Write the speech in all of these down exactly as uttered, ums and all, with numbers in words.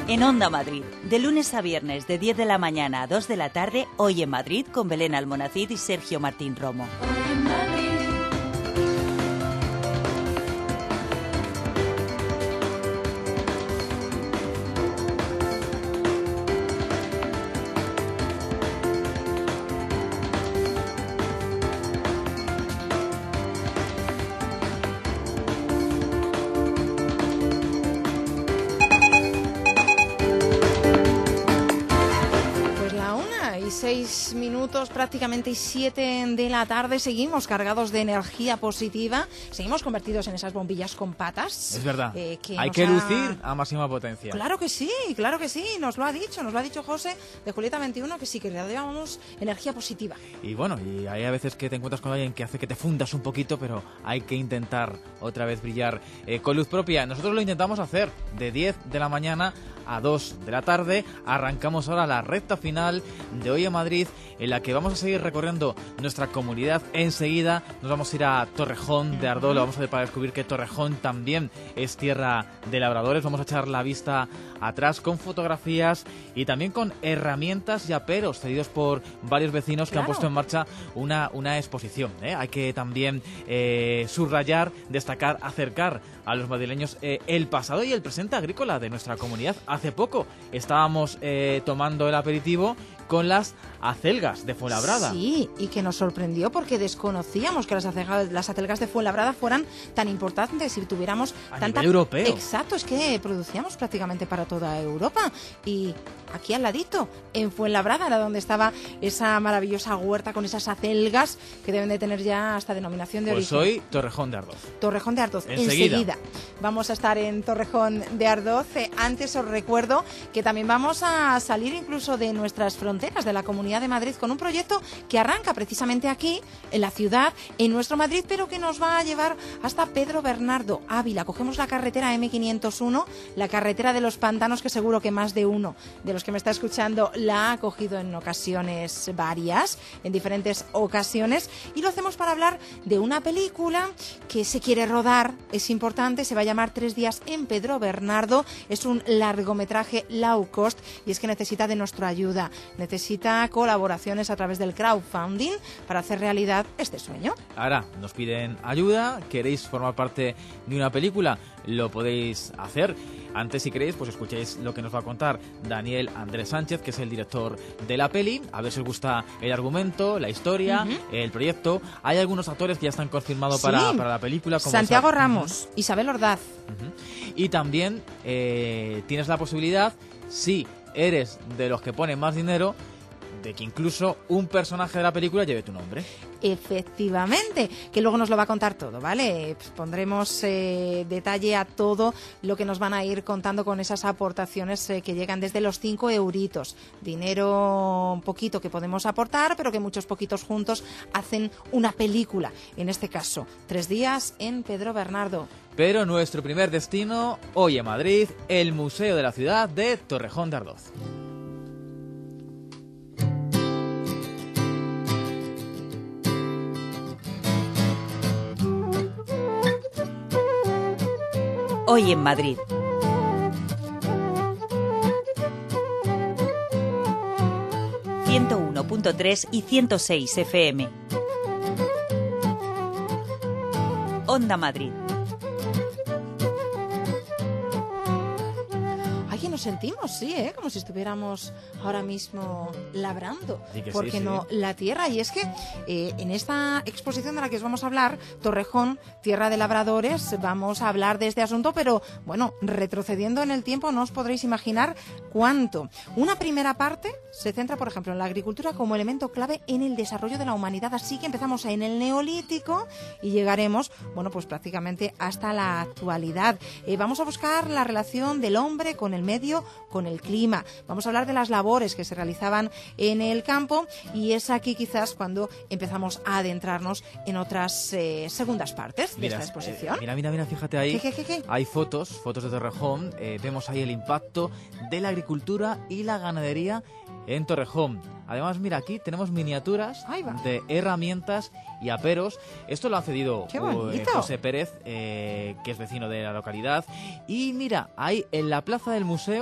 En Onda Madrid, de lunes a viernes de diez de la mañana a dos de la tarde, Hoy en Madrid con Belén Almonacid y Sergio Martín Romo. Hoy en Madrid. Seis minutos, prácticamente siete de la tarde. Seguimos cargados de energía positiva. Seguimos convertidos en esas bombillas con patas. Es verdad. Eh, que Hay que ha... lucir a máxima potencia. Claro que sí, claro que sí. Nos lo ha dicho, nos lo ha dicho José de Julieta veintiuno, que sí, que le llevamos energía positiva. Y bueno, y hay a veces que te encuentras con alguien que hace que te fundas un poquito, pero hay que intentar otra vez brillar eh, con luz propia. Nosotros lo intentamos hacer de diez de la mañana a dos de la tarde. Arrancamos ahora la recta final de Hoy en Madrid, en la que vamos a seguir recorriendo nuestra comunidad. Enseguida nos vamos a ir a Torrejón de Ardoz, lo vamos a ver para descubrir que Torrejón también es tierra de labradores. Vamos a echar la vista atrás con fotografías y también con herramientas y aperos cedidos por varios vecinos que claro. han puesto en marcha una, una exposición, ¿eh? Hay que también eh, subrayar, destacar, acercar a los madrileños eh, el pasado y el presente agrícola de nuestra comunidad. Hace poco estábamos eh, tomando el aperitivo con las acelgas de Fuenlabrada. Sí, y que nos sorprendió porque desconocíamos que las acelgas, las acelgas de Fuenlabrada fueran tan importantes y tuviéramos a tanta... nivel europeo. Exacto, es que producíamos prácticamente para toda Europa. Y aquí al ladito, en Fuenlabrada, era donde estaba esa maravillosa huerta con esas acelgas que deben de tener ya hasta denominación de pues origen. Pues hoy Torrejón de Ardoz. Torrejón de Ardoz, enseguida. enseguida. Vamos a estar en Torrejón de Ardoz. Antes os recuerdo que también vamos a salir incluso de nuestras fronteras de la Comunidad de Madrid con un proyecto que arranca precisamente aquí, en la ciudad, en nuestro Madrid, pero que nos va a llevar hasta Pedro Bernardo, Ávila. Cogemos la carretera eme quinientos uno, la carretera de los pantanos, que seguro que más de uno de los que me está escuchando la ha cogido en ocasiones varias, en diferentes ocasiones, y lo hacemos para hablar de una película que se quiere rodar, es importante, se va a llamar Tres días en Pedro Bernardo, es un largometraje low cost y es que necesita de nuestra ayuda. Necesita colaboraciones a través del crowdfunding para hacer realidad este sueño. Ahora nos piden ayuda, queréis formar parte de una película, lo podéis hacer. Antes, si queréis, pues escuchéis lo que nos va a contar Daniel Andrés Sánchez, que es el director de la peli. A ver si os gusta el argumento, la historia, uh-huh. el proyecto. Hay algunos actores que ya están confirmados sí. para, para la película. Como Santiago Ramos, uh-huh. Isabel Ordaz. Uh-huh. Y también eh, tienes la posibilidad, si eres de los que ponen más dinero, de que incluso un personaje de la película lleve tu nombre. Efectivamente, que luego nos lo va a contar todo, ¿vale? Pues pondremos eh, detalle a todo lo que nos van a ir contando con esas aportaciones eh, que llegan desde los cinco euritos. Dinero un poquito que podemos aportar, pero que muchos poquitos juntos hacen una película. En este caso, Tres días en Pedro Bernardo. Pero nuestro primer destino, hoy en Madrid, el Museo de la Ciudad de Torrejón de Ardoz. Hoy en Madrid. ciento uno punto tres y ciento seis F M. Onda Madrid. Nos sentimos, sí, ¿eh? Como si estuviéramos ahora mismo labrando, porque sí, no sí. la tierra. Y es que eh, en esta exposición de la que os vamos a hablar, Torrejón, tierra de labradores, vamos a hablar de este asunto, pero bueno, retrocediendo en el tiempo no os podréis imaginar cuánto. Una primera parte se centra, por ejemplo, en la agricultura como elemento clave en el desarrollo de la humanidad. Así que empezamos en el Neolítico y llegaremos, bueno, pues prácticamente hasta la actualidad. Eh, vamos a buscar la relación del hombre con el medio, con el clima. Vamos a hablar de las labores que se realizaban en el campo y es aquí quizás cuando empezamos a adentrarnos en otras eh, segundas partes de mira, esta exposición. Eh, mira, mira, mira, fíjate ahí. ¿Qué, qué, qué, qué? Hay fotos, fotos de Torrejón. Eh, vemos ahí el impacto de la agricultura y la ganadería en Torrejón. Además, mira, aquí tenemos miniaturas de herramientas y aperos. Esto lo ha cedido eh, José Pérez, eh, que es vecino de la localidad. Y mira, ahí en la plaza del museo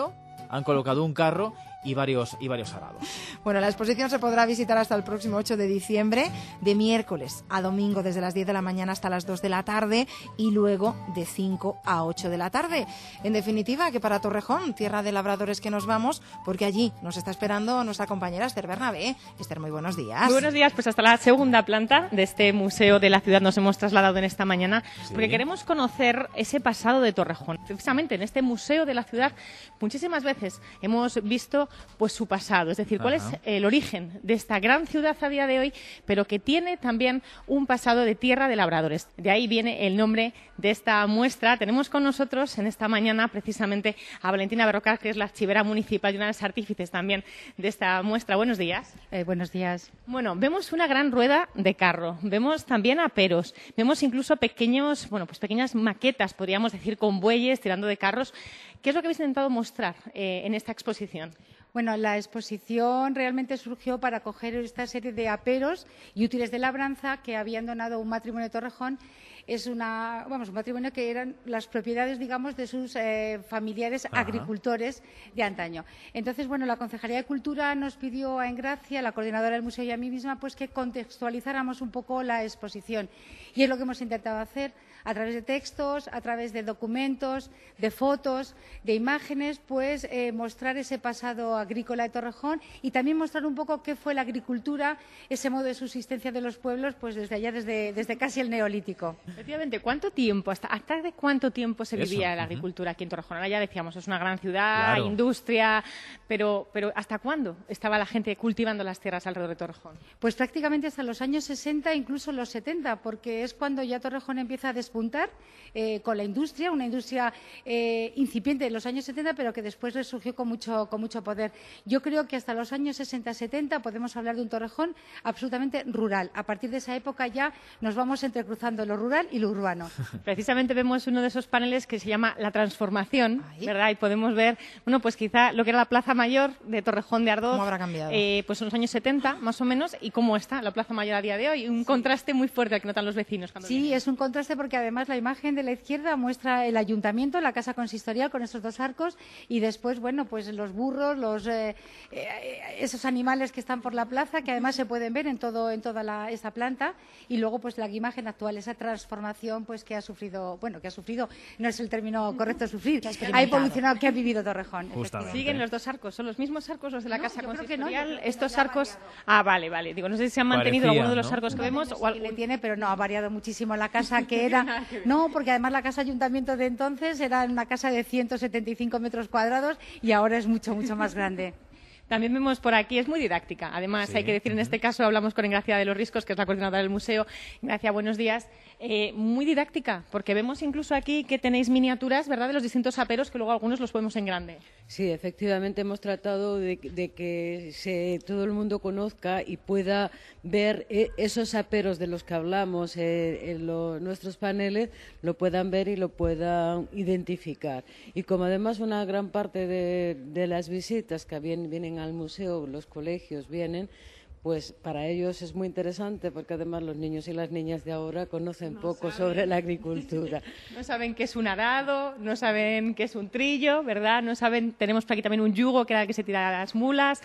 han colocado un carro y varios, y varios arados. Bueno, la exposición se podrá visitar hasta el próximo ocho de diciembre, de miércoles a domingo desde las diez de la mañana hasta las dos de la tarde y luego de cinco a ocho de la tarde. En definitiva, que para Torrejón, tierra de labradores, que nos vamos, porque allí nos está esperando nuestra compañera Esther Bernabé. Esther, muy buenos días. Muy buenos días, pues hasta la segunda planta de este museo de la ciudad nos hemos trasladado en esta mañana, sí, porque queremos conocer ese pasado de Torrejón. Precisamente en este museo de la ciudad muchísimas veces hemos visto pues su pasado, es decir, cuál Ajá. es el origen de esta gran ciudad a día de hoy, pero que tiene también un pasado de tierra de labradores. De ahí viene el nombre de esta muestra. Tenemos con nosotros en esta mañana precisamente a Valentina Berrocal, que es la archivera municipal y una de las artífices también de esta muestra. Buenos días. Eh, buenos días. Bueno, vemos una gran rueda de carro, vemos también aperos, vemos incluso pequeños, bueno, pues pequeñas maquetas, podríamos decir, con bueyes tirando de carros. ¿Qué es lo que habéis intentado mostrar eh, en esta exposición? Bueno, la exposición realmente surgió para coger esta serie de aperos y útiles de labranza que habían donado un matrimonio de Torrejón. Es una, vamos, un matrimonio que eran las propiedades, digamos, de sus eh, familiares Ajá. agricultores de antaño. Entonces, bueno, la Concejalía de Cultura nos pidió a Engracia, la coordinadora del museo y a mí misma, pues que contextualizáramos un poco la exposición. Y es lo que hemos intentado hacer a través de textos, a través de documentos, de fotos, de imágenes, pues eh, mostrar ese pasado agrícola de Torrejón y también mostrar un poco qué fue la agricultura, ese modo de subsistencia de los pueblos, pues desde allá, desde, desde casi el Neolítico. Efectivamente, ¿cuánto tiempo, hasta, hasta de cuánto tiempo se vivía Eso, la agricultura uh-huh. aquí en Torrejón? Ahora ya decíamos, es una gran ciudad, claro. industria, pero, pero ¿hasta cuándo estaba la gente cultivando las tierras alrededor de Torrejón? Pues prácticamente hasta los años sesenta, incluso los setenta, porque es cuando ya Torrejón empieza a despuntar eh, con la industria, una industria eh, incipiente en los años setenta, pero que después resurgió con mucho, con mucho poder. Yo creo que hasta los años sesenta setenta podemos hablar de un Torrejón absolutamente rural. A partir de esa época ya nos vamos entrecruzando lo rural y lo urbano. Precisamente vemos uno de esos paneles que se llama La Transformación, Ahí. ¿verdad? Y podemos ver, bueno, pues quizá lo que era la Plaza Mayor de Torrejón de Ardoz. ¿Cómo habrá cambiado? Eh, pues en los años setenta, más o menos, y cómo está la Plaza Mayor a día de hoy. Un sí. contraste muy fuerte al que notan los vecinos cuando Sí, vienen. Es un contraste porque además la imagen de la izquierda muestra el ayuntamiento, la casa consistorial con esos dos arcos y después, bueno, pues los burros, los eh, eh, esos animales que están por la plaza, que además se pueden ver en todo en toda la, esa planta, y luego pues la imagen actual, esa transformación pues que ha sufrido, bueno, que ha sufrido, no es el término correcto sufrir, ha, ha evolucionado, que ha vivido Torrejón. Siguen los dos arcos, ¿son los mismos arcos los de la no, casa consistorial? No, Estos arcos, ah, vale, vale, digo, no sé si se han mantenido Parecía, alguno de los ¿no? arcos que no, vemos no sé o si le tiene, pero no, ha variado muchísimo la casa que era, no, porque además la casa ayuntamiento de entonces era una casa de ciento setenta y cinco metros cuadrados y ahora es mucho, mucho más grande. También vemos por aquí, es muy didáctica. Además, sí. hay que decir, en este caso hablamos con Engracia de los Riscos, que es la coordinadora del museo. Engracia, buenos días. Eh, muy didáctica, porque vemos incluso aquí que tenéis miniaturas, ¿verdad?, de los distintos aperos, que luego algunos los podemos en grande. Sí, efectivamente hemos tratado de, de que se, todo el mundo conozca y pueda ver eh, esos aperos de los que hablamos eh, en lo, nuestros paneles, lo puedan ver y lo puedan identificar. Y como además una gran parte de, de las visitas que vienen, vienen al museo, los colegios vienen, pues para ellos es muy interesante porque además los niños y las niñas de ahora conocen no poco saben. sobre la agricultura. No saben qué es un arado, no saben qué es un trillo, ¿verdad? No saben, tenemos por aquí también un yugo que era el que se tira a las mulas.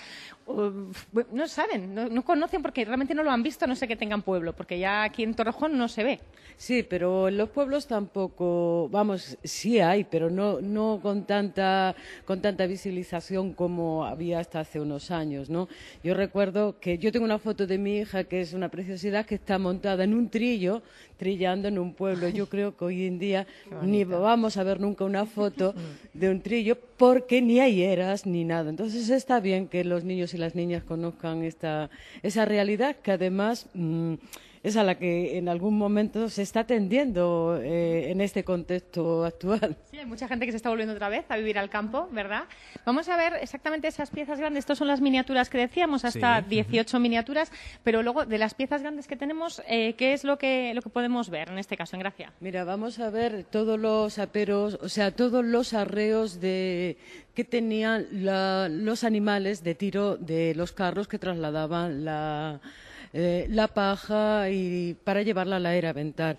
No saben, no, no conocen porque realmente no lo han visto, no sé que tengan pueblo, porque ya aquí en Torrejón no se ve. Sí, pero en los pueblos tampoco, vamos, sí hay, pero no, no con tanta, con tanta visibilización como había hasta hace unos años, ¿no? Yo recuerdo que yo tengo una foto de mi hija que es una preciosidad, que está montada en un trillo, trillando en un pueblo. Yo creo que hoy en día ni vamos a ver nunca una foto de un trillo porque ni hay eras ni nada. Entonces está bien que los niños y las niñas conozcan esta, esa realidad que además mmm, es a la que en algún momento se está tendiendo eh, en este contexto actual. Sí, hay mucha gente que se está volviendo otra vez a vivir al campo, ¿verdad? Vamos a ver exactamente esas piezas grandes. Estas son las miniaturas que decíamos, hasta sí. dieciocho miniaturas, pero luego de las piezas grandes que tenemos, eh, ¿qué es lo que, lo que podemos ver en este caso, Engracia? Mira, vamos a ver todos los aperos, o sea, todos los arreos de que tenían la, los animales de tiro de los carros que trasladaban la... Eh, la paja y para llevarla a la era aventar. Uh-huh.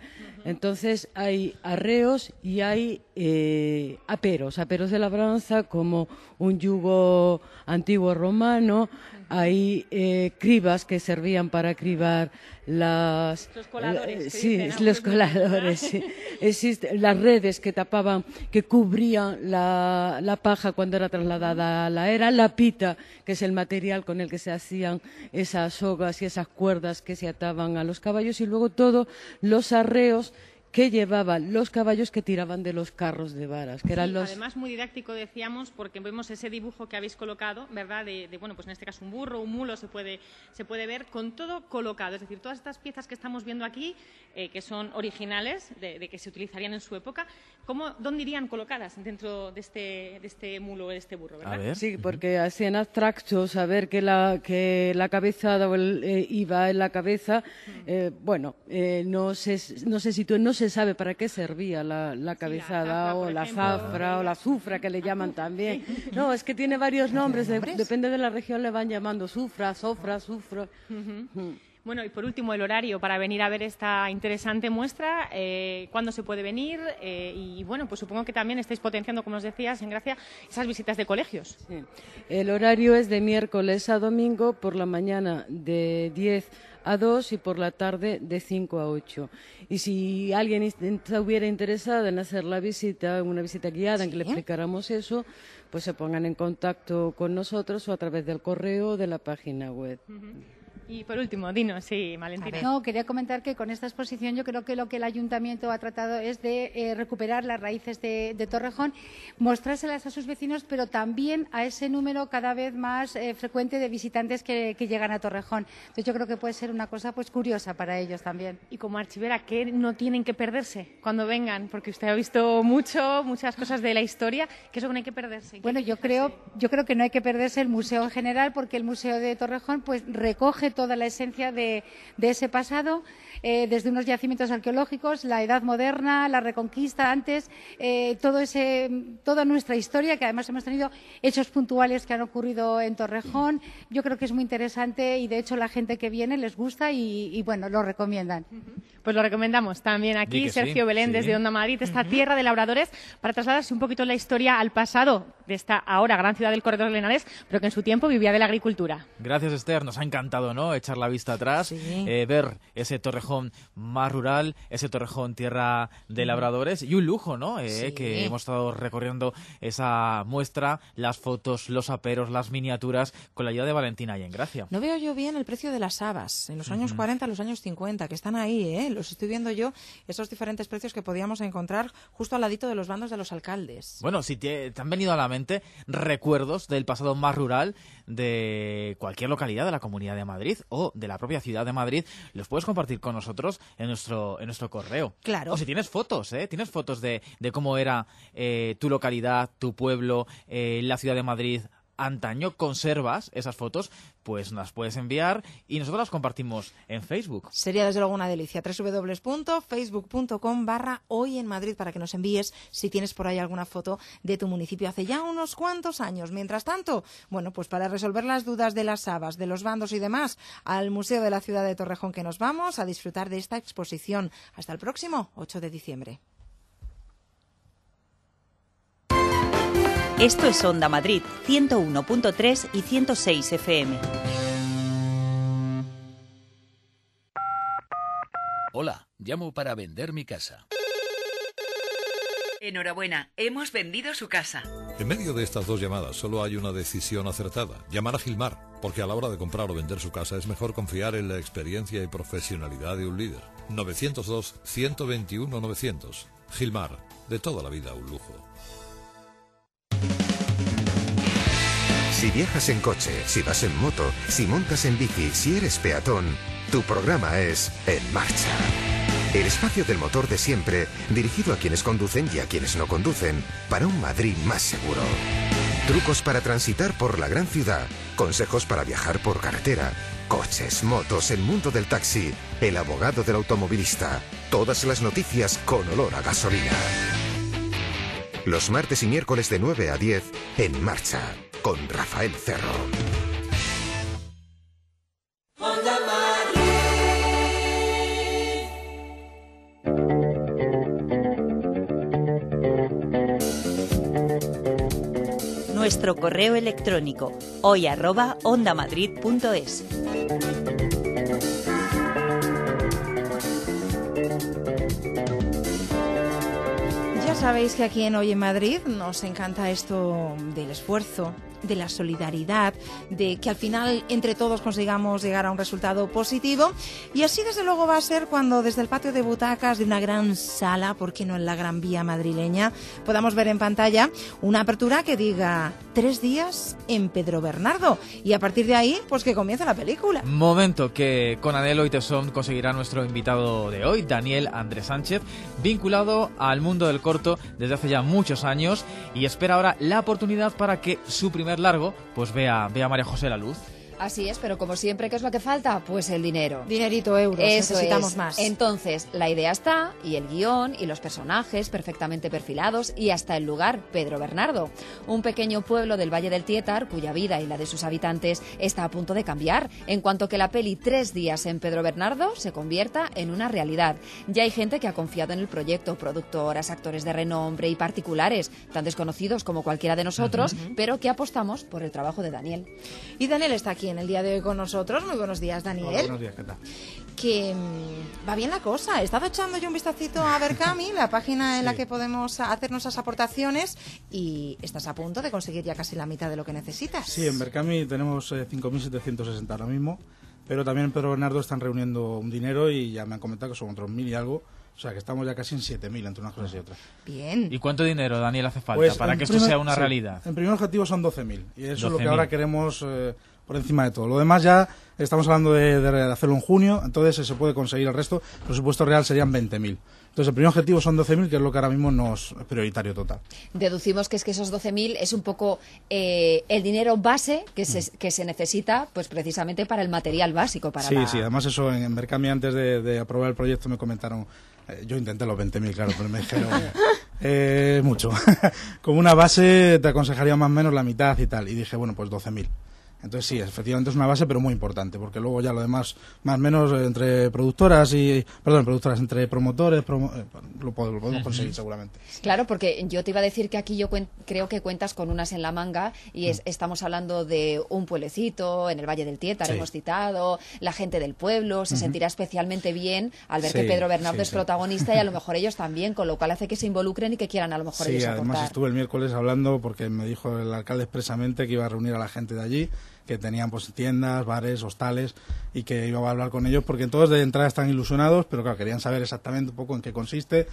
Entonces hay arreos y hay eh, aperos, aperos de labranza como un yugo antiguo romano, hay eh, cribas que servían para cribar las... Los coladores. Eh, sí, dicen, los coladores, sí. Existe, las redes que tapaban, que cubrían la, la paja cuando era trasladada a la era, la pita, que es el material con el que se hacían esas sogas y esas cuerdas que se ataban a los caballos, y luego todos los arreos que llevaban los caballos que tiraban de los carros de varas, que eran sí, los... Además, muy didáctico, decíamos, porque vemos ese dibujo que habéis colocado, ¿verdad? De, de, bueno, pues en este caso un burro, un mulo, se puede, se puede ver con todo colocado. Es decir, todas estas piezas que estamos viendo aquí, eh, que son originales, de, de que se utilizarían en su época, ¿cómo, ¿dónde irían colocadas dentro de este, de este mulo o de este burro, verdad? A ver. Sí, porque hacían abstracto saber que la, que la cabezada eh, iba en la cabeza, eh, bueno, eh, no se, no se sitúa, no se sabe para qué servía la, la cabezada, sí, la zafra, o la ejemplo, zafra o la azufra, que le llaman también. No, es que tiene varios nombres, de, depende de la región le van llamando zufra, sofra, sufro. Uh-huh. Uh. Bueno, y por último, el horario para venir a ver esta interesante muestra, eh, cuándo se puede venir eh, y, bueno, pues supongo que también estáis potenciando, como os decías, en Gracia, esas visitas de colegios. Sí. El horario es de miércoles a domingo, por la mañana de diez a dos y por la tarde de cinco a ocho. Y si alguien estuviera interesado en hacer la visita, una visita guiada, ¿sí?, en que le explicáramos eso, pues se pongan en contacto con nosotros o a través del correo o de la página web. Uh-huh. Y por último, dinos, sí, Valentina. No, quería comentar que con esta exposición yo creo que lo que el Ayuntamiento ha tratado es de eh, recuperar las raíces de, de Torrejón, mostrárselas a sus vecinos, pero también a ese número cada vez más eh, frecuente de visitantes que, que llegan a Torrejón. Entonces yo creo que puede ser una cosa pues curiosa para ellos también. Y como archivera, ¿qué no tienen que perderse cuando vengan? Porque usted ha visto mucho, muchas cosas de la historia, ¿qué es lo que no hay que perderse? Bueno, yo creo, yo creo que no hay que perderse el museo en general, porque el Museo de Torrejón pues recoge toda la esencia de, de ese pasado, eh, desde unos yacimientos arqueológicos, la Edad Moderna, la Reconquista antes, eh, todo ese, toda nuestra historia, que además hemos tenido hechos puntuales que han ocurrido en Torrejón. Yo creo que es muy interesante y de hecho la gente que viene les gusta y, y bueno, lo recomiendan. Pues lo recomendamos también aquí, Sergio sí, Belén, sí. desde Onda Madrid, esta uh-huh. tierra de labradores, para trasladarse un poquito la historia al pasado de esta ahora gran ciudad del Corredor del Henares, pero que en su tiempo vivía de la agricultura. Gracias, Esther. Nos ha encantado, ¿no?, echar la vista atrás, sí. eh, ver ese Torrejón más rural, ese Torrejón tierra de labradores, y un lujo, ¿no?, eh, sí. que hemos estado recorriendo esa muestra, las fotos, los aperos, las miniaturas, con la ayuda de Valentina y en Gracia. No veo yo bien el precio de las habas, en los años uh-huh. cuarenta, los años cincuenta, que están ahí, ¿eh? Los estoy viendo yo, esos diferentes precios que podíamos encontrar justo al ladito de los bandos de los alcaldes. Bueno, si te, te han venido a la mente recuerdos del pasado más rural de cualquier localidad de la Comunidad de Madrid o de la propia ciudad de Madrid, los puedes compartir con nosotros en nuestro en nuestro correo. Claro. O si tienes fotos, ¿eh? Tienes fotos de, de cómo era eh, tu localidad, tu pueblo, eh, la ciudad de Madrid antaño, conservas esas fotos, pues nos las puedes enviar y nosotros las compartimos en Facebook. Sería desde luego una delicia. doble u doble u doble u punto facebook punto com barra hoy en Madrid para que nos envíes si tienes por ahí alguna foto de tu municipio hace ya unos cuantos años. Mientras tanto, bueno, pues para resolver las dudas de las habas, de los bandos y demás, al Museo de la Ciudad de Torrejón que nos vamos a disfrutar de esta exposición. Hasta el próximo ocho de diciembre. Esto es Onda Madrid, ciento uno punto tres y ciento seis F M. Hola, llamo para vender mi casa. Enhorabuena, hemos vendido su casa. En medio de estas dos llamadas solo hay una decisión acertada: llamar a Gilmar, porque a la hora de comprar o vender su casa es mejor confiar en la experiencia y profesionalidad de un líder. novecientos dos, ciento veintiuno, novecientos. Gilmar, de toda la vida un lujo. Si viajas en coche, si vas en moto, si montas en bici, si eres peatón, tu programa es En Marcha. El espacio del motor de siempre, dirigido a quienes conducen y a quienes no conducen, para un Madrid más seguro. Trucos para transitar por la gran ciudad, consejos para viajar por carretera, coches, motos, el mundo del taxi, el abogado del automovilista, todas las noticias con olor a gasolina. Los martes y miércoles de nueve a diez, En Marcha, con Rafael Cerro. Onda Madrid. nuestro correo electrónico hoy arroba ondamadrid punto es. Ya sabéis que aquí en Hoy en Madrid nos encanta esto del esfuerzo, de la solidaridad, de que al final entre todos consigamos llegar a un resultado positivo. Y así desde luego va a ser cuando desde el patio de butacas de una gran sala, ¿por qué no en la Gran Vía madrileña?, podamos ver en pantalla una apertura que diga tres días en Pedro Bernardo. Y a partir de ahí, pues que comience la película. Momento que con anhelo y tesón conseguirá nuestro invitado de hoy, Daniel Andrés Sánchez, vinculado al mundo del corto desde hace ya muchos años y espera ahora la oportunidad para que su primer largo pues vea, vea a María José la luz. Así es, pero como siempre, ¿qué es lo que falta? Pues el dinero. Dinerito, euros, Eso necesitamos es. más. Entonces, la idea está, y el guión, y los personajes perfectamente perfilados, y hasta el lugar, Pedro Bernardo. Un pequeño pueblo del Valle del Tietar, cuya vida y la de sus habitantes está a punto de cambiar, en cuanto que la peli Tres días en Pedro Bernardo se convierta en una realidad. Ya hay gente que ha confiado en el proyecto, productoras, actores de renombre y particulares, tan desconocidos como cualquiera de nosotros, uh-huh. pero que apostamos por el trabajo de Daniel. Y Daniel está aquí en el día de hoy con nosotros. Muy buenos días, Daniel. Hola, buenos días, ¿qué tal? Que mmm, va bien la cosa. He estado echando yo un vistacito a Berkami, la página en sí. la que podemos hacer nuestras aportaciones, y estás a punto de conseguir ya casi la mitad de lo que necesitas. Sí, en Berkami tenemos eh, cinco mil setecientos sesenta ahora mismo, pero también en Pedro Bernardo están reuniendo un dinero y ya me han comentado que son otros mil y algo. O sea, que estamos ya casi en siete mil entre unas cosas y otras. Bien. ¿Y cuánto dinero, Daniel, hace falta pues para que esto primer, sea una sí, realidad? En primer objetivo son doce mil. Y eso es lo que doce mil. ahora queremos eh, por encima de todo. Lo demás ya estamos hablando de, de hacerlo en junio, entonces se puede conseguir el resto. El presupuesto real serían veinte mil. Entonces el primer objetivo son doce mil, que es lo que ahora mismo nos es prioritario total. Deducimos que es que esos doce mil es un poco eh, el dinero base que se, que se necesita pues precisamente para el material básico. Para sí, la... sí, además eso en, en Berkami antes de, de aprobar el proyecto me comentaron, eh, yo intenté los veinte mil, claro, pero me dijeron eh, mucho. Como una base te aconsejaría más o menos la mitad y tal, y dije, bueno, pues doce mil. Entonces sí, efectivamente es una base, pero muy importante, porque luego ya lo demás, más o menos entre productoras y, perdón, productoras, entre promotores, promo, eh, lo, podemos, lo podemos conseguir seguramente. Claro, porque yo te iba a decir que aquí yo cuen- creo que cuentas con unas en la manga y es, mm. estamos hablando de un pueblecito en el Valle del Tietar, sí. hemos citado, la gente del pueblo se uh-huh. sentirá especialmente bien al ver sí, que Pedro Bernardo sí, es sí. protagonista y a lo mejor ellos también, con lo cual hace que se involucren y que quieran a lo mejor sí, ellos aportar. Sí, además estuve el miércoles hablando porque me dijo el alcalde expresamente que iba a reunir a la gente de allí, que tenían pues tiendas, bares, hostales y que iba a hablar con ellos porque todos de entrada están ilusionados, pero claro, querían saber exactamente un poco en qué consiste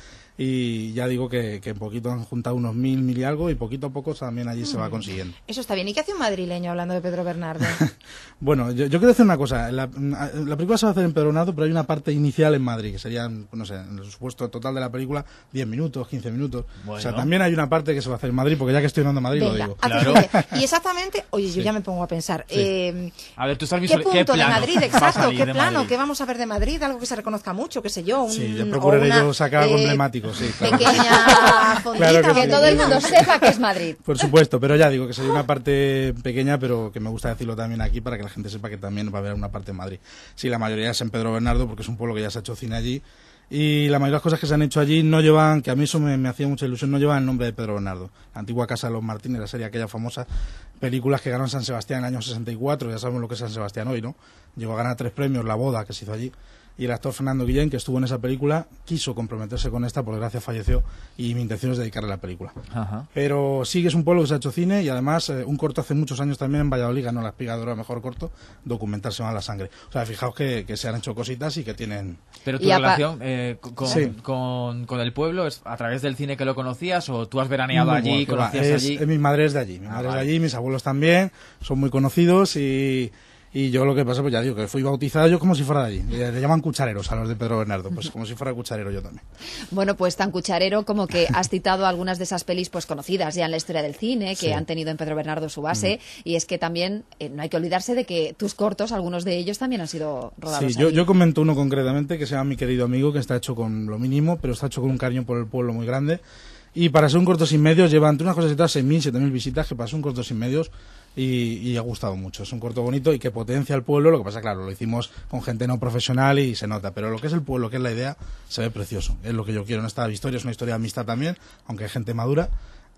y ya digo que, que poquito han juntado unos mil, mil y algo y poquito a poco también allí mm. se va consiguiendo. Eso está bien. ¿Y qué hace un madrileño hablando de Pedro Bernardo? Bueno, yo, yo quiero decir una cosa. La, la película se va a hacer en Pedro Bernardo, pero hay una parte inicial en Madrid, que serían, no sé, en el supuesto total de la película, diez minutos, quince minutos. Bueno. O sea, también hay una parte que se va a hacer en Madrid, porque ya que estoy hablando de Madrid, Venga, lo digo. Claro. Y exactamente, oye, yo sí. ya me pongo a pensar. Sí. Eh, a ver, tú estás ¿Qué punto ¿qué de Madrid? Exacto, ¿qué plano? Madrid? ¿Qué vamos a ver de Madrid? Algo que se reconozca mucho, qué sé yo. Un, sí, yo procuraré una, yo sacar algo eh, emblemático, sí. Claro. Pequeña fondita. Claro que, que sí. todo el mundo sepa que es Madrid. Por supuesto, pero ya digo que sería una parte pequeña, pero que me gusta decirlo también aquí para que la gente sepa que también va a haber una parte en Madrid. Sí, la mayoría es en Pedro Bernardo, porque es un pueblo que ya se ha hecho cine allí. Y la mayoría de las cosas que se han hecho allí no llevan, que a mí eso me, me hacía mucha ilusión, no llevan el nombre de Pedro Bernardo. La antigua Casa de los Martínez, la serie aquella famosa, películas que ganó en San Sebastián en el año sesenta y cuatro, ya sabemos lo que es San Sebastián hoy, ¿no? Llegó a ganar tres premios, La Boda, que se hizo allí. Y el actor Fernando Guillén, que estuvo en esa película, quiso comprometerse con esta, por desgracia falleció, y mi intención es dedicarle la película. Ajá. Pero sí que es un pueblo que se ha hecho cine, y además eh, un corto hace muchos años también en Valladolid, ganó la Espiga de Oro a Mejor Corto, documental se llama La Sangre. O sea, fijaos que, que se han hecho cositas y que tienen... Pero tu relación eh, con, sí. con, con el pueblo, ¿es a través del cine que lo conocías o tú has veraneado no, allí, bueno, conocías es, allí? Es, mi madre es de allí, mi ah, madre vale. es de allí, mis abuelos también, son muy conocidos y... Y yo lo que pasa, pues ya digo, que fui bautizado yo como si fuera de allí. Le llaman cuchareros a los de Pedro Bernardo, pues como si fuera cucharero yo también. Bueno, pues tan cucharero como que has citado algunas de esas pelis pues conocidas ya en la historia del cine, que sí. han tenido en Pedro Bernardo su base, mm. y es que también eh, no hay que olvidarse de que tus cortos, algunos de ellos también han sido rodados Sí, yo, allí. yo comento uno concretamente que se llama Mi querido amigo, que está hecho con lo mínimo, pero está hecho con un cariño por el pueblo muy grande. Y para ser un corto sin medios lleva entre unas cosas y otras seis mil, siete mil visitas, que para ser un corto sin medios y, y ha gustado mucho. Es un corto bonito y que potencia al pueblo. Lo que pasa, claro, lo hicimos con gente no profesional y se nota, pero lo que es el pueblo, que es la idea, se ve precioso. Es lo que yo quiero en esta historia, es una historia de amistad también, aunque hay gente madura.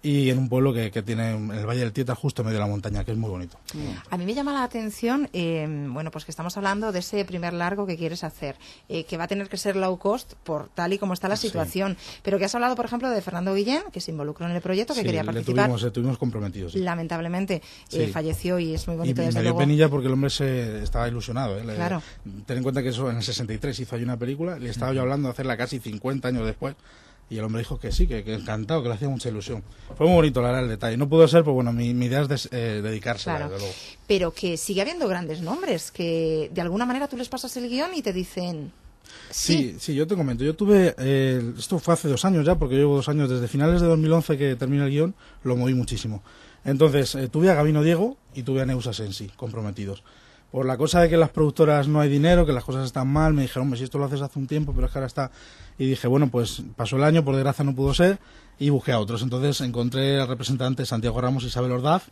y en un pueblo que, que tiene en el Valle del Tietar, justo en medio de la montaña, que es muy bonito. A mí me llama la atención, eh, bueno, pues que estamos hablando de ese primer largo que quieres hacer, eh, que va a tener que ser low cost por tal y como está la situación, sí. Pero que has hablado, por ejemplo, de Fernando Guillén, que se involucró en el proyecto, que sí, quería participar. Le tuvimos, le tuvimos comprometidos. Sí. Lamentablemente sí. eh, falleció y es muy bonito, y, desde y me dio luego. penilla porque el hombre se estaba ilusionado. ¿eh? Le, claro. Ten en cuenta que eso en el sesenta y tres hizo ahí una película, le estaba yo hablando de hacerla casi cincuenta años después. Y el hombre dijo que sí, que, que encantado, que le hacía mucha ilusión. Fue muy bonito, la verdad, el detalle. No pudo ser, pues bueno, mi, mi idea es des, eh, dedicársela, claro. desde luego. Pero que sigue habiendo grandes nombres, que de alguna manera tú les pasas el guión y te dicen... Sí, sí, sí yo te comento. Yo tuve, eh, esto fue hace dos años ya, porque llevo dos años, desde finales de dos mil once que terminé el guión, lo moví muchísimo. Entonces, eh, tuve a Gabino Diego y tuve a Neusa Sensi, comprometidos. Por la cosa de que las productoras no hay dinero, que las cosas están mal, me dijeron, hombre, si esto lo haces hace un tiempo, pero es que ahora está... Y dije, bueno, pues pasó el año, por desgracia no pudo ser, y busqué a otros. Entonces encontré al representante Santiago Ramos y Isabel Ordaz,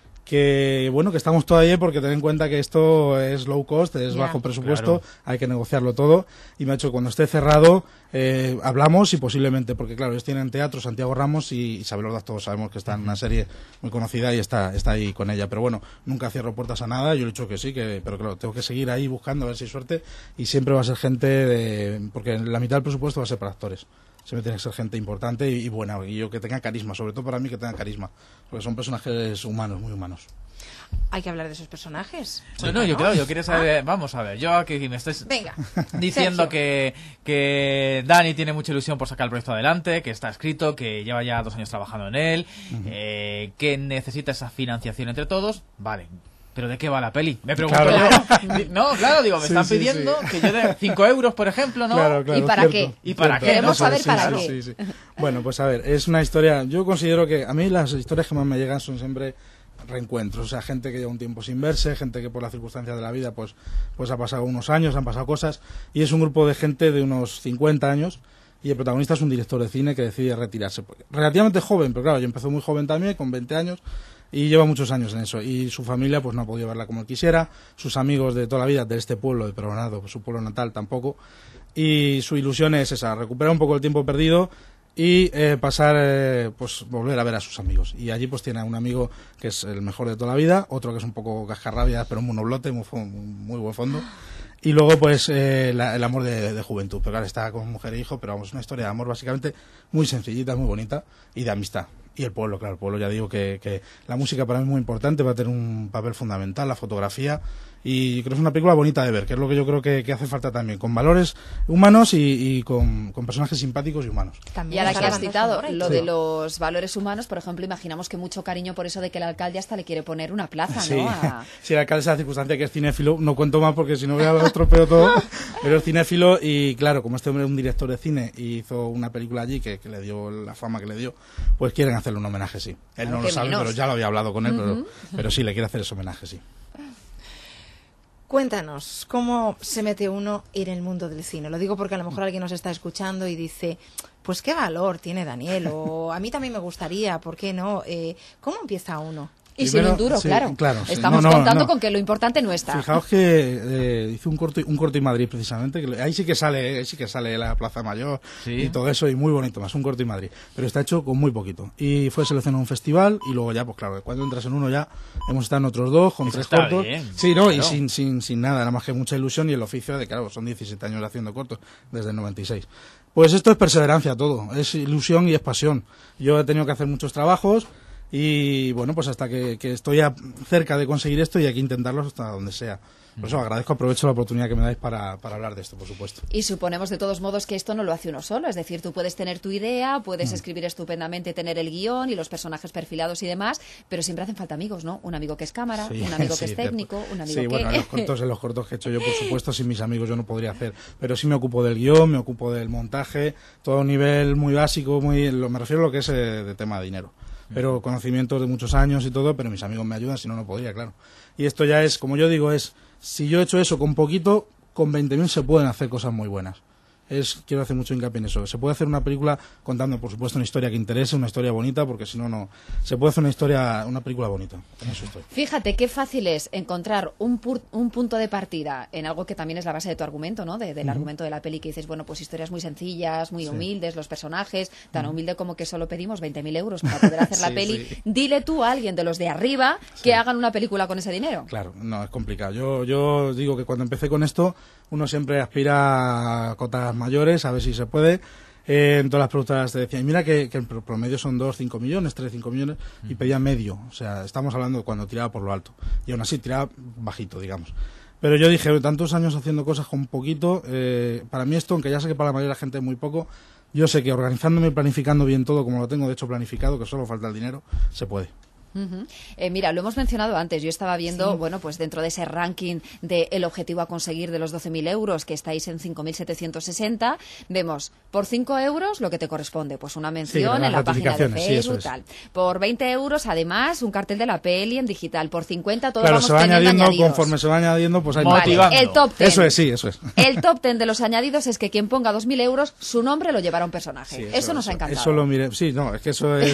que bueno, que estamos todavía porque ten en cuenta que esto es low cost, es yeah. bajo presupuesto, claro. Hay que negociarlo todo, y me ha hecho cuando esté cerrado eh, hablamos y posiblemente, porque claro, ellos tienen teatro, Santiago Ramos y Isabel Ordaz, todos sabemos que está en una serie muy conocida y está está ahí con ella, pero bueno, nunca cierro puertas a nada, yo le he dicho que sí, que pero claro, tengo que seguir ahí buscando a ver si hay suerte, y siempre va a ser gente de, porque la mitad del presupuesto va a ser para actores. Siempre tiene que ser gente importante y, y buena, y yo que tenga carisma, sobre todo para mí que tenga carisma, porque son personajes humanos, muy humanos. Hay que hablar de esos personajes. No, no, yo claro, yo quiero saber, ¿Ah? vamos a ver, yo aquí me estoy Venga, diciendo que, que Dani tiene mucha ilusión por sacar el proyecto adelante, que está escrito, que lleva ya dos años trabajando en él, uh-huh. eh, que necesita esa financiación entre todos, vale. ¿Pero de qué va la peli? Me pregunto claro. yo. No, claro, digo, me sí, están sí, pidiendo sí. que yo dé cinco euros, por ejemplo, ¿no? Claro, claro, ¿Y para cierto, qué? ¿Y para cierto. qué? Queremos ¿no? saber sí, para sí, qué. Sí, sí. Bueno, pues a ver, es una historia... Yo considero que a mí las historias que más me llegan son siempre reencuentros, o sea, gente que lleva un tiempo sin verse, gente que por las circunstancias de la vida pues, pues ha pasado unos años, han pasado cosas, y es un grupo de gente de unos cincuenta años, y el protagonista es un director de cine que decide retirarse. Relativamente joven, pero claro, yo empezó muy joven también, con veinte años, y lleva muchos años en eso, y su familia pues no ha podido verla como él quisiera, sus amigos de toda la vida de este pueblo, de Pedro Bernardo, su pueblo natal tampoco, y su ilusión es esa, recuperar un poco el tiempo perdido y eh, pasar, eh, pues volver a ver a sus amigos. Y allí pues tiene a un amigo que es el mejor de toda la vida, otro que es un poco cascarrabias, pero un monoblote, muy, muy buen fondo. Y luego, pues, eh, la, el amor de, de juventud. Pero claro, está con mujer e hijo, pero vamos, una historia de amor básicamente muy sencillita, muy bonita, y de amistad. Y el pueblo, claro, el pueblo, ya digo que, que la música para mí es muy importante, va a tener un papel fundamental, la fotografía, y creo que es una película bonita de ver, que es lo que yo creo que, que hace falta también, con valores humanos y, y con, con personajes simpáticos y humanos. También y ahora que has citado lo sí. de los valores humanos, por ejemplo, imaginamos que mucho cariño por eso de que el alcalde hasta le quiere poner una plaza, sí. ¿no? A... Sí, el alcalde es la circunstancia que es cinéfilo, no cuento más porque si no voy a estropeo todo, pero es cinéfilo y claro, como este hombre es un director de cine y hizo una película allí que, que le dio la fama que le dio, pues quieren hacerle un homenaje, sí. Él claro, no lo sabe, menos. Pero ya lo había hablado con él, uh-huh. pero, pero sí, le quiere hacer ese homenaje, sí. Cuéntanos, ¿cómo se mete uno en el mundo del cine? Lo digo porque a lo mejor alguien nos está escuchando y dice, pues qué valor tiene Daniel, o a mí también me gustaría, ¿por qué no? Eh, ¿Cómo empieza uno? Y sin un duro, sí, claro. claro sí. Estamos no, no, contando no. con que lo importante no está. Fijaos que eh, hice un corto, un corto en Madrid precisamente, que ahí sí que sale, ahí sí que sale la Plaza Mayor ¿Sí? y todo eso, y muy bonito, más un corto en Madrid, pero está hecho con muy poquito. Y fue seleccionado a un festival y luego ya, pues claro, cuando entras en uno ya hemos estado en otros dos, con eso tres está cortos. Bien, sí, no, claro. y sin, sin, sin nada, nada más que mucha ilusión y el oficio de, claro, son diecisiete años haciendo cortos, desde el noventa y seis. Pues esto es perseverancia todo, es ilusión y es pasión. Yo he tenido que hacer muchos trabajos. Y bueno, pues hasta que, que estoy a, cerca de conseguir esto y hay que intentarlo hasta donde sea. Por eso agradezco, aprovecho la oportunidad que me dais para, para hablar de esto, por supuesto. Y suponemos de todos modos que esto no lo hace uno solo, es decir, tú puedes tener tu idea, puedes mm. escribir estupendamente, tener el guión y los personajes perfilados y demás, pero siempre hacen falta amigos, ¿no? Un amigo que es cámara, sí, un amigo sí, que es técnico, un amigo sí, que... bueno, en los, cortos, en los cortos que he hecho yo, por supuesto, sin mis amigos yo no podría hacer, pero sí me ocupo del guión, me ocupo del montaje, todo a un nivel muy básico, muy lo, me refiero a lo que es eh, de tema de dinero. Pero conocimientos de muchos años y todo, pero mis amigos me ayudan, si no, no podría, claro. Y esto ya es, como yo digo, es, si yo he hecho eso con poquito, con veinte mil se pueden hacer cosas muy buenas. es quiero hacer mucho hincapié en eso. Se puede hacer una película contando, por supuesto, una historia que interese, una historia bonita, porque si no, no. Se puede hacer una historia, una película bonita. En eso estoy. Fíjate qué fácil es encontrar un, pur, un punto de partida en algo que también es la base de tu argumento, ¿no? De, del uh-huh. argumento de la peli, que dices, bueno, pues historias muy sencillas, muy sí. humildes, los personajes, tan uh-huh. humilde como que solo pedimos veinte mil euros para poder hacer sí, la peli. Sí. Dile tú a alguien de los de arriba sí. que hagan una película con ese dinero. Claro, no, es complicado. Yo, yo digo que cuando empecé con esto, uno siempre aspira a cotas mayores, a ver si se puede. Eh, en todas las productoras te decían, mira que, que el promedio son dos, cinco millones, tres, cinco millones, y pedía medio. O sea, estamos hablando de cuando tiraba por lo alto. Y aún así tiraba bajito, digamos. Pero yo dije, tantos años haciendo cosas con poquito, eh, para mí esto, aunque ya sé que para la mayoría de la gente es muy poco, yo sé que organizándome y planificando bien todo, como lo tengo de hecho planificado, que solo falta el dinero, se puede. Uh-huh. Eh, mira, lo hemos mencionado antes. Yo estaba viendo, sí. bueno, pues dentro de ese ranking de el objetivo a conseguir de los doce mil euros, que estáis en cinco mil setecientos sesenta, vemos por cinco euros lo que te corresponde, pues una mención sí, en la página de Facebook, sí, tal. Por veinte euros, además, un cartel de la peli en digital. Por cincuenta, todo claro, vamos se va teniendo añadiendo, añadidos. Conforme se va añadiendo, pues hay vale, más. El top ten. Eso es, sí, eso es. El top ten de los añadidos es que quien ponga dos mil euros, su nombre lo llevará un personaje. Sí, eso, eso nos eso, ha encantado. Eso lo miré, sí, no, es que eso es...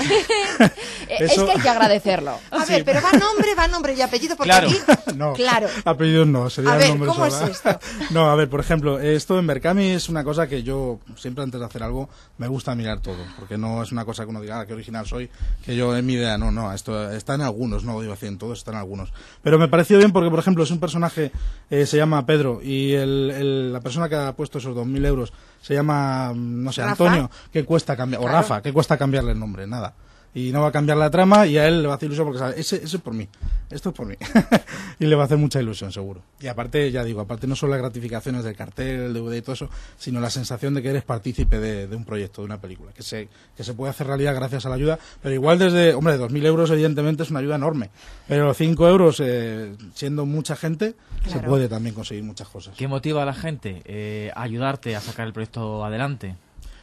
es que hay que agradecerlo. A ver, pero va nombre, va nombre y apellido, porque claro. aquí... No, claro. apellidos no, sería a ver, el nombre ¿cómo sola. es esto? No, a ver, por ejemplo, esto en Berkami es una cosa que yo siempre antes de hacer algo me gusta mirar todo, porque no es una cosa que uno diga, ah, qué original soy, que yo en mi idea, no, no, esto está en algunos, no lo digo así en todos, está en algunos. Pero me pareció bien porque, por ejemplo, es un personaje, eh, se llama Pedro, y el, el, la persona que ha puesto esos dos mil euros se llama, no sé, Rafa. Antonio, que cuesta cambiar, claro. o Rafa, que cuesta cambiarle el nombre, nada. Y no va a cambiar la trama y a él le va a hacer ilusión porque sabe, ese, ese es por mí, esto es por mí. Y le va a hacer mucha ilusión, seguro. Y aparte, ya digo, aparte no solo las gratificaciones del cartel, el D V D y todo eso, sino la sensación de que eres partícipe de, de un proyecto, de una película, que se, que se puede hacer realidad gracias a la ayuda, pero igual desde, hombre, dos mil euros evidentemente es una ayuda enorme, pero cinco euros, eh, siendo mucha gente, claro. se puede también conseguir muchas cosas. ¿Qué motiva a la gente eh, a ayudarte a sacar el proyecto adelante?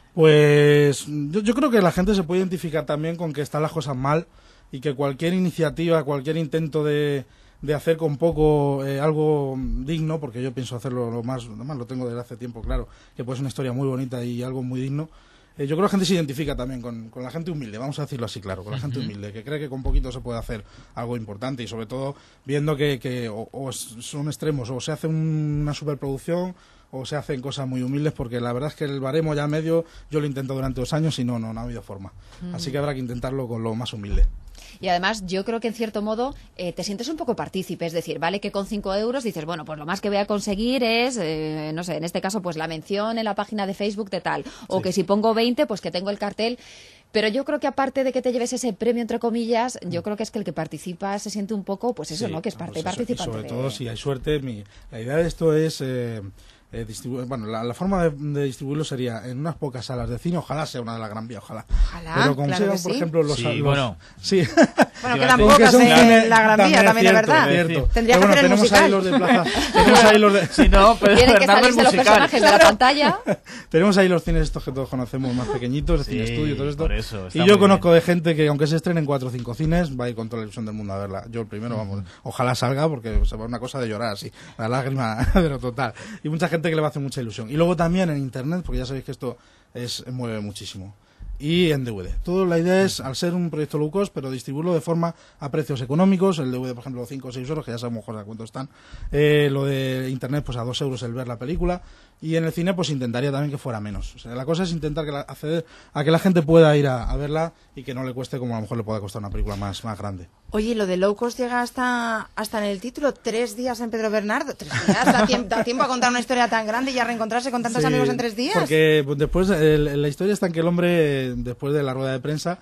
Pues yo, yo creo que la gente se puede identificar también con que están las cosas mal y que cualquier iniciativa, cualquier intento de, de hacer con poco eh, algo digno, porque yo pienso hacerlo lo más, lo más lo tengo desde hace tiempo, claro, que puede ser una historia muy bonita y algo muy digno. Eh, yo creo que la gente se identifica también con, con la gente humilde, vamos a decirlo así, claro, con la gente humilde, que cree que con poquito se puede hacer algo importante y sobre todo viendo que, que o, o son extremos, o se hace un, una superproducción o se hacen cosas muy humildes, porque la verdad es que el baremo ya medio yo lo intento durante dos años y no, no, no ha habido forma. Mm. Así que habrá que intentarlo con lo más humilde. Y además yo creo que en cierto modo eh, te sientes un poco partícipe, es decir, vale que con cinco euros dices, bueno, pues lo más que voy a conseguir es, eh, no sé, en este caso pues la mención en la página de Facebook de tal, o sí. que si pongo veinte pues que tengo el cartel. Pero yo creo que aparte de que te lleves ese premio, entre comillas, yo creo que es que el que participa se siente un poco, pues eso, sí, ¿no? Que es parte pues participante. Y sobre de... todo si hay suerte, mi, la idea de esto es... Eh, Eh, distribu- bueno, la, la forma de, de distribuirlo sería en unas pocas salas de cine, ojalá sea una de la Gran Vía, ojalá. Ojalá, pero como claro sean, que por sí. ejemplo, los... Sí, los bueno. Sí. Bueno, quedan pocas en eh, la Gran Vía, también es verdad. Cierto. Tendría pero que bueno, hacer el tenemos musical. ahí los de plaza. Tenemos ahí los de... Sí, no, pero Tienen que Bernardo salirse el los musical. personajes de la pantalla. Tenemos ahí los cines estos que todos conocemos, más pequeñitos, de Sí, cine estudio y todo esto. por eso, está y yo muy conozco bien. de gente que, aunque se estrenen cuatro o cinco cines, va a ir con toda la ilusión del mundo a verla. Yo el primero, vamos, ojalá salga, porque se va una cosa de llorar así, la lágrima de lo total. Y mucha gente que le va a hacer mucha ilusión. Y luego también en internet, porque ya sabéis que esto es mueve muchísimo. Y en D V D. Todo la idea es, al ser un proyecto low cost, pero distribuirlo de forma a precios económicos. El D V D, por ejemplo, cinco o seis euros, que ya sabemos a cuánto están. Eh, lo de internet, pues a dos euros el ver la película. Y en el cine, pues intentaría también que fuera menos. O sea, la cosa es intentar que la, acceder a que la gente pueda ir a, a verla y que no le cueste como a lo mejor le pueda costar una película más, más grande. Oye, lo de low cost llega hasta, hasta en el título, tres días en Pedro Bernardo. ¿Tres días? ¿Da tiempo, da tiempo a contar una historia tan grande y a reencontrarse con tantos Sí, amigos en tres días? Porque pues, después, el, la historia está en que el hombre, eh, después de la rueda de prensa,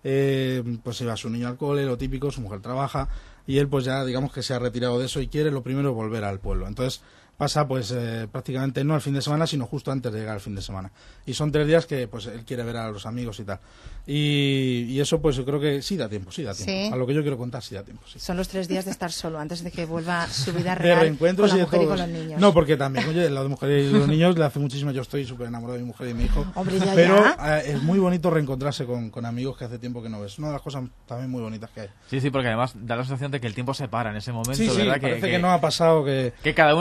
eh, pues se va a su niño al cole, lo típico, su mujer trabaja, y él pues ya digamos que se ha retirado de eso y quiere lo primero volver al pueblo. Entonces pasa pues eh, prácticamente no al fin de semana, sino justo antes de llegar al fin de semana. Y son tres días que pues él quiere ver a los amigos y tal. Y, y eso pues yo creo que sí da tiempo, sí da tiempo. Sí. A lo que yo quiero contar sí da tiempo, sí. Son los tres días de estar solo, antes de que vuelva su vida De real con reencuentros la y de mujer y todo. con los niños. No, porque también, oye, el lado de mujer y los niños le hace muchísimo. Yo estoy súper enamorado de mi mujer y de mi hijo. Hombre, ya, pero ya. Eh, es muy bonito reencontrarse con, con amigos que hace tiempo que no ves. Una de las cosas también muy bonitas que hay. Sí, sí, porque además da la sensación de que el tiempo se para en ese momento, Sí, sí, ¿verdad? parece que, que, que no ha pasado que... Que cada uno ha tenido Sí, su,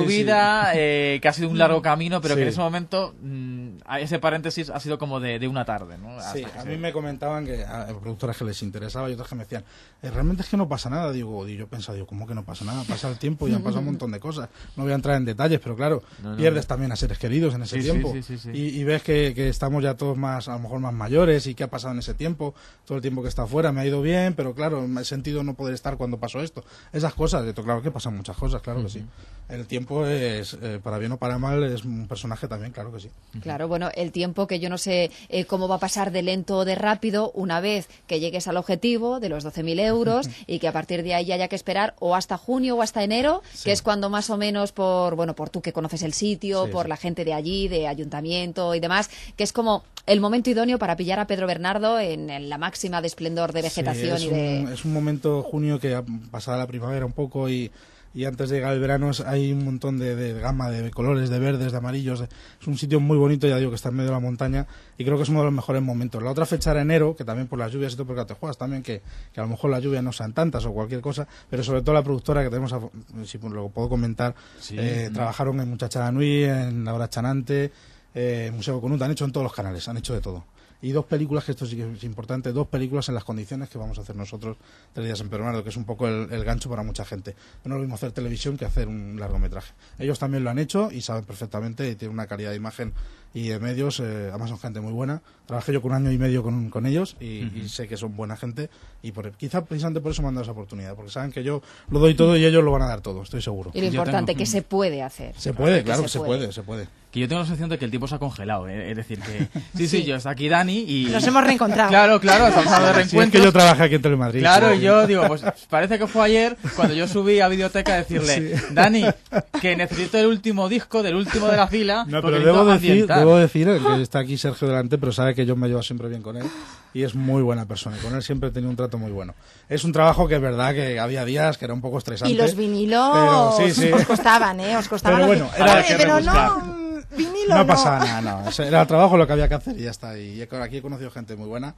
su sí, vida, sí. Eh, que ha sido un largo camino, pero Sí. que en ese momento mmm, ese paréntesis ha sido como de, de una tarde, ¿no? Hasta Sí, que a se- mí me comentaban que a productoras que les interesaba y otras que me decían, eh, realmente es que no pasa nada. Digo, y yo pensaba, digo, ¿cómo que no pasa nada? Pasa el tiempo y han pasado un montón de cosas. No voy a entrar en detalles, pero claro, No, no, pierdes no. también a seres queridos en ese Sí, sí, tiempo. sí, sí, sí. Y, y ves que, que estamos ya todos más, a lo mejor más mayores y qué ha pasado en ese tiempo. Todo el tiempo que está afuera me ha ido bien, pero claro, me he sentido no poder estar cuando pasó esto. Esas cosas, de to- claro que pasan muchas cosas, claro que sí. El tiempo es, eh, para bien o para mal, es un personaje también, claro que sí. Claro, bueno, el tiempo que yo no sé eh, cómo va a pasar de lento o de rápido una vez que llegues al objetivo de los doce mil euros y que a partir de ahí haya que esperar o hasta junio o hasta enero, Sí. que es cuando más o menos por, bueno, por tú que conoces el sitio, Sí, por sí. la gente de allí, de ayuntamiento y demás, que es como el momento idóneo para pillar a Pedro Bernardo en, en la máxima de esplendor de vegetación Sí, y es, de... un, es un momento junio que ha pasado la primavera un poco y, y antes de llegar el verano es- hay un montón de, de gama de colores, de verdes, de amarillos. de- es un sitio muy bonito, ya digo, que está en medio de la montaña y creo que es uno de los mejores momentos. La otra fecha era enero, que también por las lluvias y todo, porque te juegas también que, que a lo mejor las lluvias no sean tantas o cualquier cosa, pero sobre todo la productora que tenemos, a- si lo puedo comentar, Sí. eh, Mm. trabajaron en Muchacha Nui, en La Hora Chanante, eh, Museo Conut, han hecho en todos los canales, han hecho de todo. Y dos películas, que esto sí que es importante, dos películas en las condiciones que vamos a hacer nosotros tres días en Pedro Bernardo, que es un poco el, el gancho para mucha gente. No es lo mismo hacer televisión que hacer un largometraje. Ellos también lo han hecho y saben perfectamente y tienen una calidad de imagen y de medios, eh, además son gente muy buena. Trabajé yo con un año y medio con, con ellos y, Ujú. y sé que son buena gente y por, quizá precisamente por eso me han dado esa oportunidad, porque saben que yo lo doy todo y ellos lo van a dar todo, estoy seguro. Y lo importante, que se puede hacer. Se puede, Que claro se que se puede. puede, se puede. Que yo tengo la sensación de que el tiempo se ha congelado, ¿eh? Es decir, que... Sí, sí, yo está aquí Dani y... Nos hemos reencontrado. Claro, claro, estamos hablando de Si es reencuentros. que yo trabajé aquí en Telemadrid. Claro, sí. y yo digo, pues parece que fue ayer cuando yo subí a Videoteca a decirle, Sí. Dani, que necesito el último disco del último de la fila. No, porque pero necesito debo decir, ambientar". debo decir que está aquí Sergio delante, pero sabe que yo me llevo siempre bien con él y es muy buena persona. Y con él siempre he tenido un trato muy bueno. Es un trabajo que es verdad que había días que era un poco estresante. Y los vinilos pero sí, sí. os costaban, ¿eh? Os costaban Pero los bueno, vi- era- Oye, que pero rebuscar. no, mm, vinilo No no. pasaba nada, no. Eso era el trabajo lo que había que hacer y ya está. Y he- aquí he conocido gente muy buena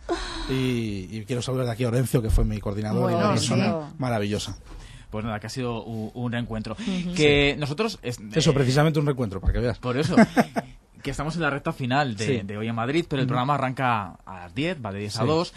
y, y quiero saludar de aquí a Orencio, que fue mi coordinador, y Bueno, una persona sí. maravillosa. Pues nada, que ha sido un, un reencuentro. Que nosotros... es- Eso, eh, precisamente un reencuentro, para que veas. Por eso, que estamos en la recta final de, Sí. de Hoy en Madrid, pero el programa arranca a las diez, va de diez a Sí. dos,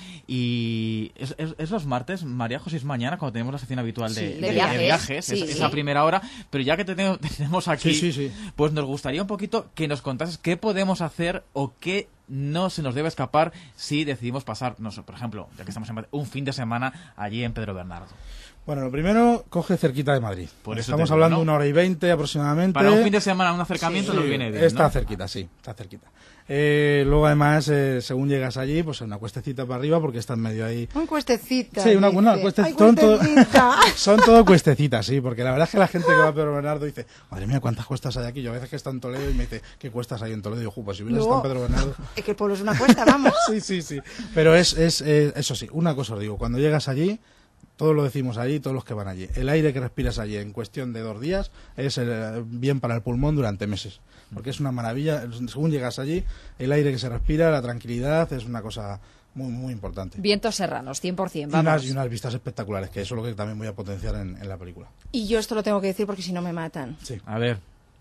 y es, es- es los martes, María José, es mañana, cuando tenemos la sección habitual de, Sí, de viajes, es, sí. es la primera hora, pero ya que te tengo- te tenemos aquí, Sí, sí, sí. pues nos gustaría un poquito que nos contases qué podemos hacer o qué no se nos debe escapar si decidimos pasar, no sé, por ejemplo, ya que estamos en Madrid, un fin de semana allí en Pedro Bernardo. Bueno, lo primero, coge cerquita de Madrid. Por eso Estamos te digo, hablando ¿no? de una hora y veinte aproximadamente. Para un fin de semana, un acercamiento Sí, nos viene bien, está ¿no? cerquita, sí, está cerquita. Eh, luego además, eh, según llegas allí, pues una cuestecita para arriba porque está en medio ahí. Un cuestecita. Sí, una, una dice. cueste- Ay, son, todo, cuestecita. son todo cuestecitas, sí, porque la verdad es que la gente que va a Pedro Bernardo dice, madre mía, ¿cuántas cuestas hay aquí? Yo a veces que está en Toledo y me dice, ¿qué cuestas hay en Toledo? Y yo, "Ju, pues si hubieras No. estado en Pedro Bernardo... Es que el pueblo es una cuesta, vamos. Sí, sí, sí. Pero es, es, eh, eso sí, una cosa os digo, cuando llegas allí, todos lo decimos allí, todos los que van allí, el aire que respiras allí en cuestión de dos días es eh, bien para el pulmón durante meses, porque es una maravilla, según llegas allí, el aire que se respira, la tranquilidad, es una cosa muy, muy importante. Vientos serranos, cien por ciento, Y unas, vamos. y unas vistas espectaculares, que eso es lo que también voy a potenciar en, en la película. Y yo esto lo tengo que decir porque si no me matan. Sí. A ver,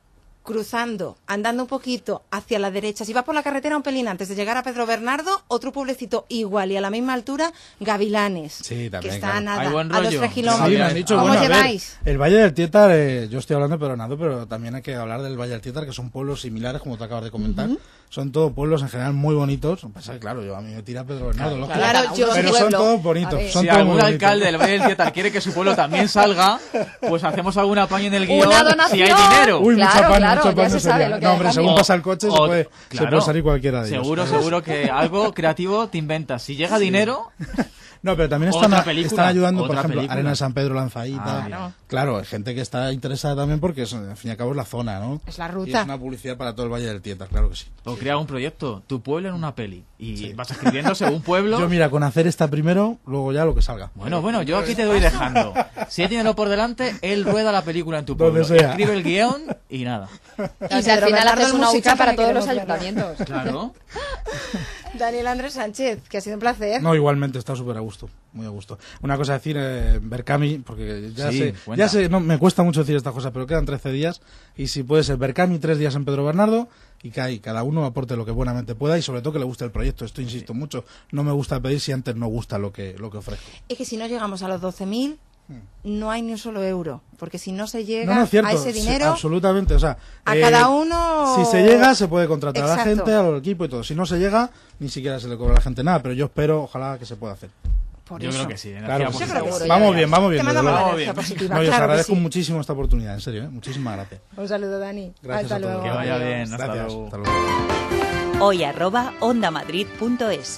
Cruzando, andando un poquito hacia la derecha, si vas por la carretera un pelín antes de llegar a Pedro Bernardo, otro pueblecito igual y a la misma altura, Gavilanes. Sí, también, que está a claro. nada, Hay buen a los rollo. tres Sí, kilómetros. me han dicho, ¿Cómo bueno, a ver, lleváis? el Valle del Tietar, eh, yo estoy hablando de Pedronado, pero también hay que hablar del Valle del Tietar, que son pueblos similares, como te acabas de comentar. Son todos pueblos en general muy bonitos. Pasa que, claro, yo a mí me tira Pedro Bernardo, lógico. Claro, Cada uno yo- su pero son pueblo. todos A bonitos. ver. Son si todos algún muy bonitos. alcalde del Valle del Tietar quiere que su pueblo también salga, pues hacemos algún apaño en el guión Una si donación. hay dinero. Uy, Claro, mucha pan, claro, mucha ya pan se no sabe sería. lo que No, hombre, hay. según O- pasa el coche se o- puede, se claro. puede salir cualquiera de ellos. Seguro, seguro que algo creativo te inventas. Si llega dinero, No, pero también Otra están, película, están ayudando, por otra ejemplo, película. Arena de San Pedro Lanzaíta. Ah, claro. Claro, hay gente que está interesada también porque, es, al fin y al cabo, es la zona, ¿no? Es la Y ruta. es una publicidad para todo el Valle del Tietar, claro que sí. o crea un proyecto, tu pueblo en una peli. Y vas escribiendo según pueblo. Yo, mira, con hacer esta primero, luego ya lo que salga. Bueno, bueno, yo aquí te doy dejando. Si hay dinero por delante, él rueda la película en tu Donde pueblo. sea. Escribe el guión y nada. Y si al final haces una hucha para todos los ayuntamientos. Claro. Daniel Andrés Sánchez, que ha sido un placer. No, igualmente, está súper a gusto, muy a gusto. Una cosa a decir, eh, Berkami, porque ya Sí, sé, cuenta. ya sé, no, me cuesta mucho decir estas cosas, pero quedan trece días, y si puede ser Berkami, tres días en Pedro Bernardo, y que ahí cada uno aporte lo que buenamente pueda, y sobre todo que le guste el proyecto. Esto insisto mucho, no me gusta pedir si antes no gusta lo que, lo que ofrezco. Es que si no llegamos a los doce mil, no hay ni un solo euro, porque si no se llega No, no es cierto, a ese sí, dinero, absolutamente, o sea, a eh, cada uno... si se llega, se puede contratar a la Exacto. gente, al equipo y todo. Si no se llega, ni siquiera se le cobra a la gente nada, pero yo espero, ojalá que se pueda hacer. Por Yo eso. creo que sí. Claro, Energía que sí. positiva. Yo creo que sí. Vamos bien, vamos bien. Te desde mandamos luego. la energía positiva, No, y os claro que agradezco sí. muchísimo esta oportunidad, en serio, ¿eh? Muchísimas gracias. Un saludo, Dani. Gracias Hasta a todos. luego. Que vaya Adiós. bien. Hasta Gracias. luego. Hasta luego. Hoy arroba ondamadrid punto es.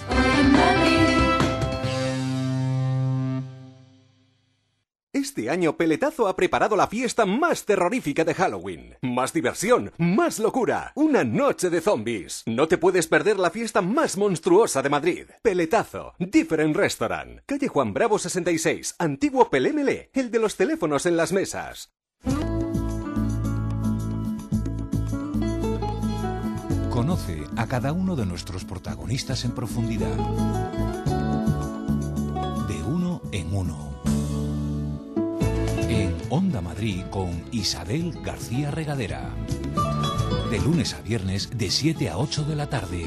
Este año Peletazo ha preparado la fiesta más terrorífica de Halloween. Más diversión, más locura, una noche de zombies. No te puedes perder la fiesta más monstruosa de Madrid. Peletazo, Different Restaurant, calle Juan Bravo sesenta y seis, antiguo Pelémele, el de los teléfonos en las mesas. Conoce a cada uno de nuestros protagonistas en profundidad. De uno en uno. En Onda Madrid con Isabel García Regadera. De lunes a viernes de siete a ocho de la tarde.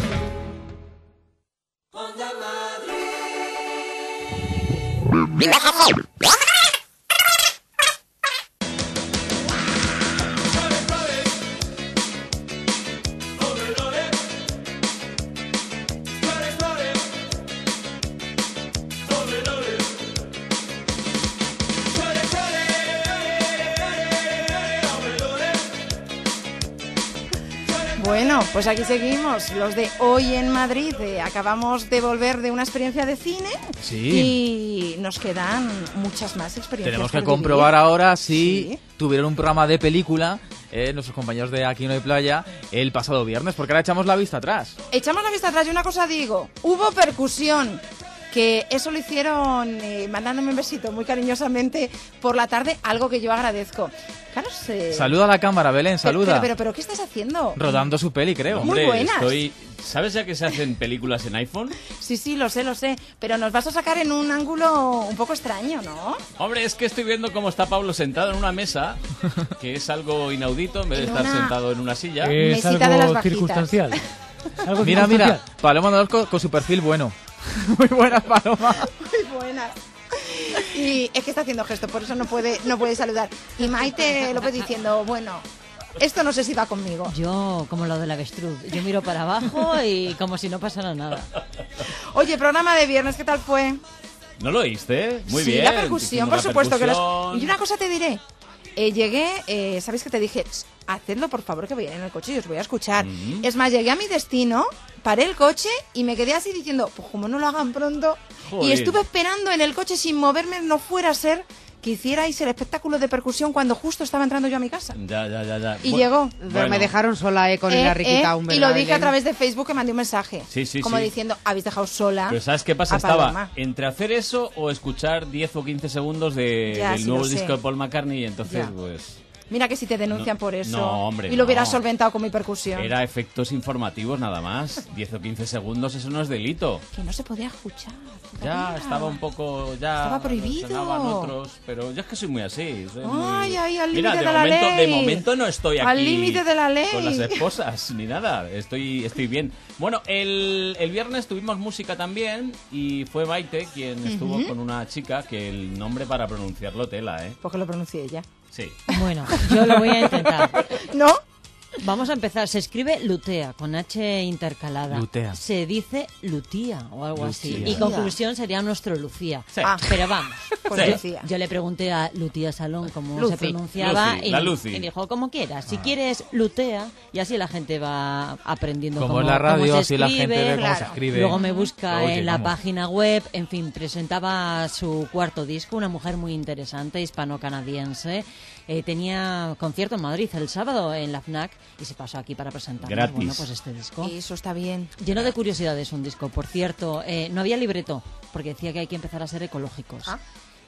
Bueno, pues aquí seguimos, los de Hoy en Madrid. Eh, acabamos de volver de una experiencia de cine Sí. y nos quedan muchas más experiencias. Tenemos que por comprobar vivir. ahora si Sí. tuvieron un programa de película eh, nuestros compañeros de Aquí no hay playa el pasado viernes, porque ahora echamos la vista atrás. Echamos la vista atrás y una cosa digo, hubo percusión, que eso lo hicieron eh, mandándome un besito muy cariñosamente por la tarde, algo que yo agradezco. Carlos, eh, Saluda a la cámara, Belén, pero- saluda. Pero, pero, pero, ¿qué estás haciendo? Rodando su peli, creo. Muy buenas. Estoy... ¿Sabes ya que se hacen películas en iPhone? Sí, sí, lo sé, lo sé, pero nos vas a sacar en un ángulo un poco extraño, ¿no? Hombre, es que estoy viendo cómo está Pablo sentado en una mesa, que es algo inaudito, en vez de En estar una sentado en una silla. Es Mesita de las algo vaquitas. circunstancial. Algo Mira, mira, circunstancial. Paloma Dorco con su perfil bueno. Muy buena, Paloma. Muy buenas. Y es que está haciendo gesto, por eso no puede, no puede saludar. Y Maite López diciendo, bueno, esto no sé si va conmigo. Yo, como lo del avestruz, yo miro para abajo y como si no pasara nada. Oye, programa de viernes, ¿qué tal fue? ¿No lo oíste? Muy sí, bien. la percusión, hicimos por la supuesto que percusión. los... Y una cosa te diré. Eh, llegué, eh, ¿sabéis que te dije? "Ch, hacedlo por favor, que voy a ir en el coche y os voy a escuchar". Mm. Es más, llegué a mi destino, paré el coche y me quedé así diciendo, pues como no lo hagan pronto. Y Joder. estuve esperando en el coche sin moverme, no fuera a ser que hicierais el espectáculo de percusión cuando justo estaba entrando yo a mi casa. Ya, ya, ya, ya. Y Bu- llegó. Pero me dejaron sola, eh, con Eh, el Enrique eh, Taun, y ¿verdad, lo dije a Belén? través de Facebook, que mandé un mensaje. Sí, sí, como sí. diciendo, habéis dejado sola. Pero ¿sabes qué pasa? a Estaba Paloma. entre hacer eso o escuchar diez o quince segundos de, Ya, del sí, nuevo lo sé. disco de Paul McCartney y entonces, Ya. pues... Mira que si te denuncian No, por eso. no, hombre, y lo hubieras no. solventado con mi percusión. Era efectos informativos nada más. diez o quince segundos, eso no es delito. Que no se podía escuchar. Ya todavía. estaba un poco... ya Estaba prohibido. sonaban otros, pero yo es que soy muy así. Soy muy- Ay, ay, al Mira, límite de de la momento, ley. de momento no estoy aquí Al límite de la ley. con las esposas ni nada. Estoy, estoy bien. Bueno, el, el viernes tuvimos música también y fue Maite quien estuvo Ujú. con una chica que el nombre para pronunciarlo tela, ¿eh? Porque lo pronuncié ella. Sí. Bueno, yo lo voy a intentar. ¿No? Vamos a empezar. Se escribe Lutea, con H intercalada. Lutea. Se dice Lutía o algo así. Lucía. Y conclusión sería nuestro Lucía. Sí. Ah. Pero vamos. Pues yo, Lucía. yo le pregunté a Lucía Salón cómo Lucy. se pronunciaba Lucy, y, la Lucy. y dijo como quieras. Si Ah. quieres Lutea, y así la gente va aprendiendo Como cómo, en la radio, cómo se así la gente escribe. ve cómo se claro. escribe. Luego me busca Oye, en la vamos. página web, en fin, presentaba su cuarto disco, una mujer muy interesante, hispano-canadiense. Eh, tenía concierto en Madrid el sábado en la FNAC y se pasó aquí para presentar Gratis. bueno, pues este disco. Eso está bien. Lleno de curiosidades un disco, por cierto. Eh, no había libreto, porque decía que hay que empezar a ser ecológicos. Ah.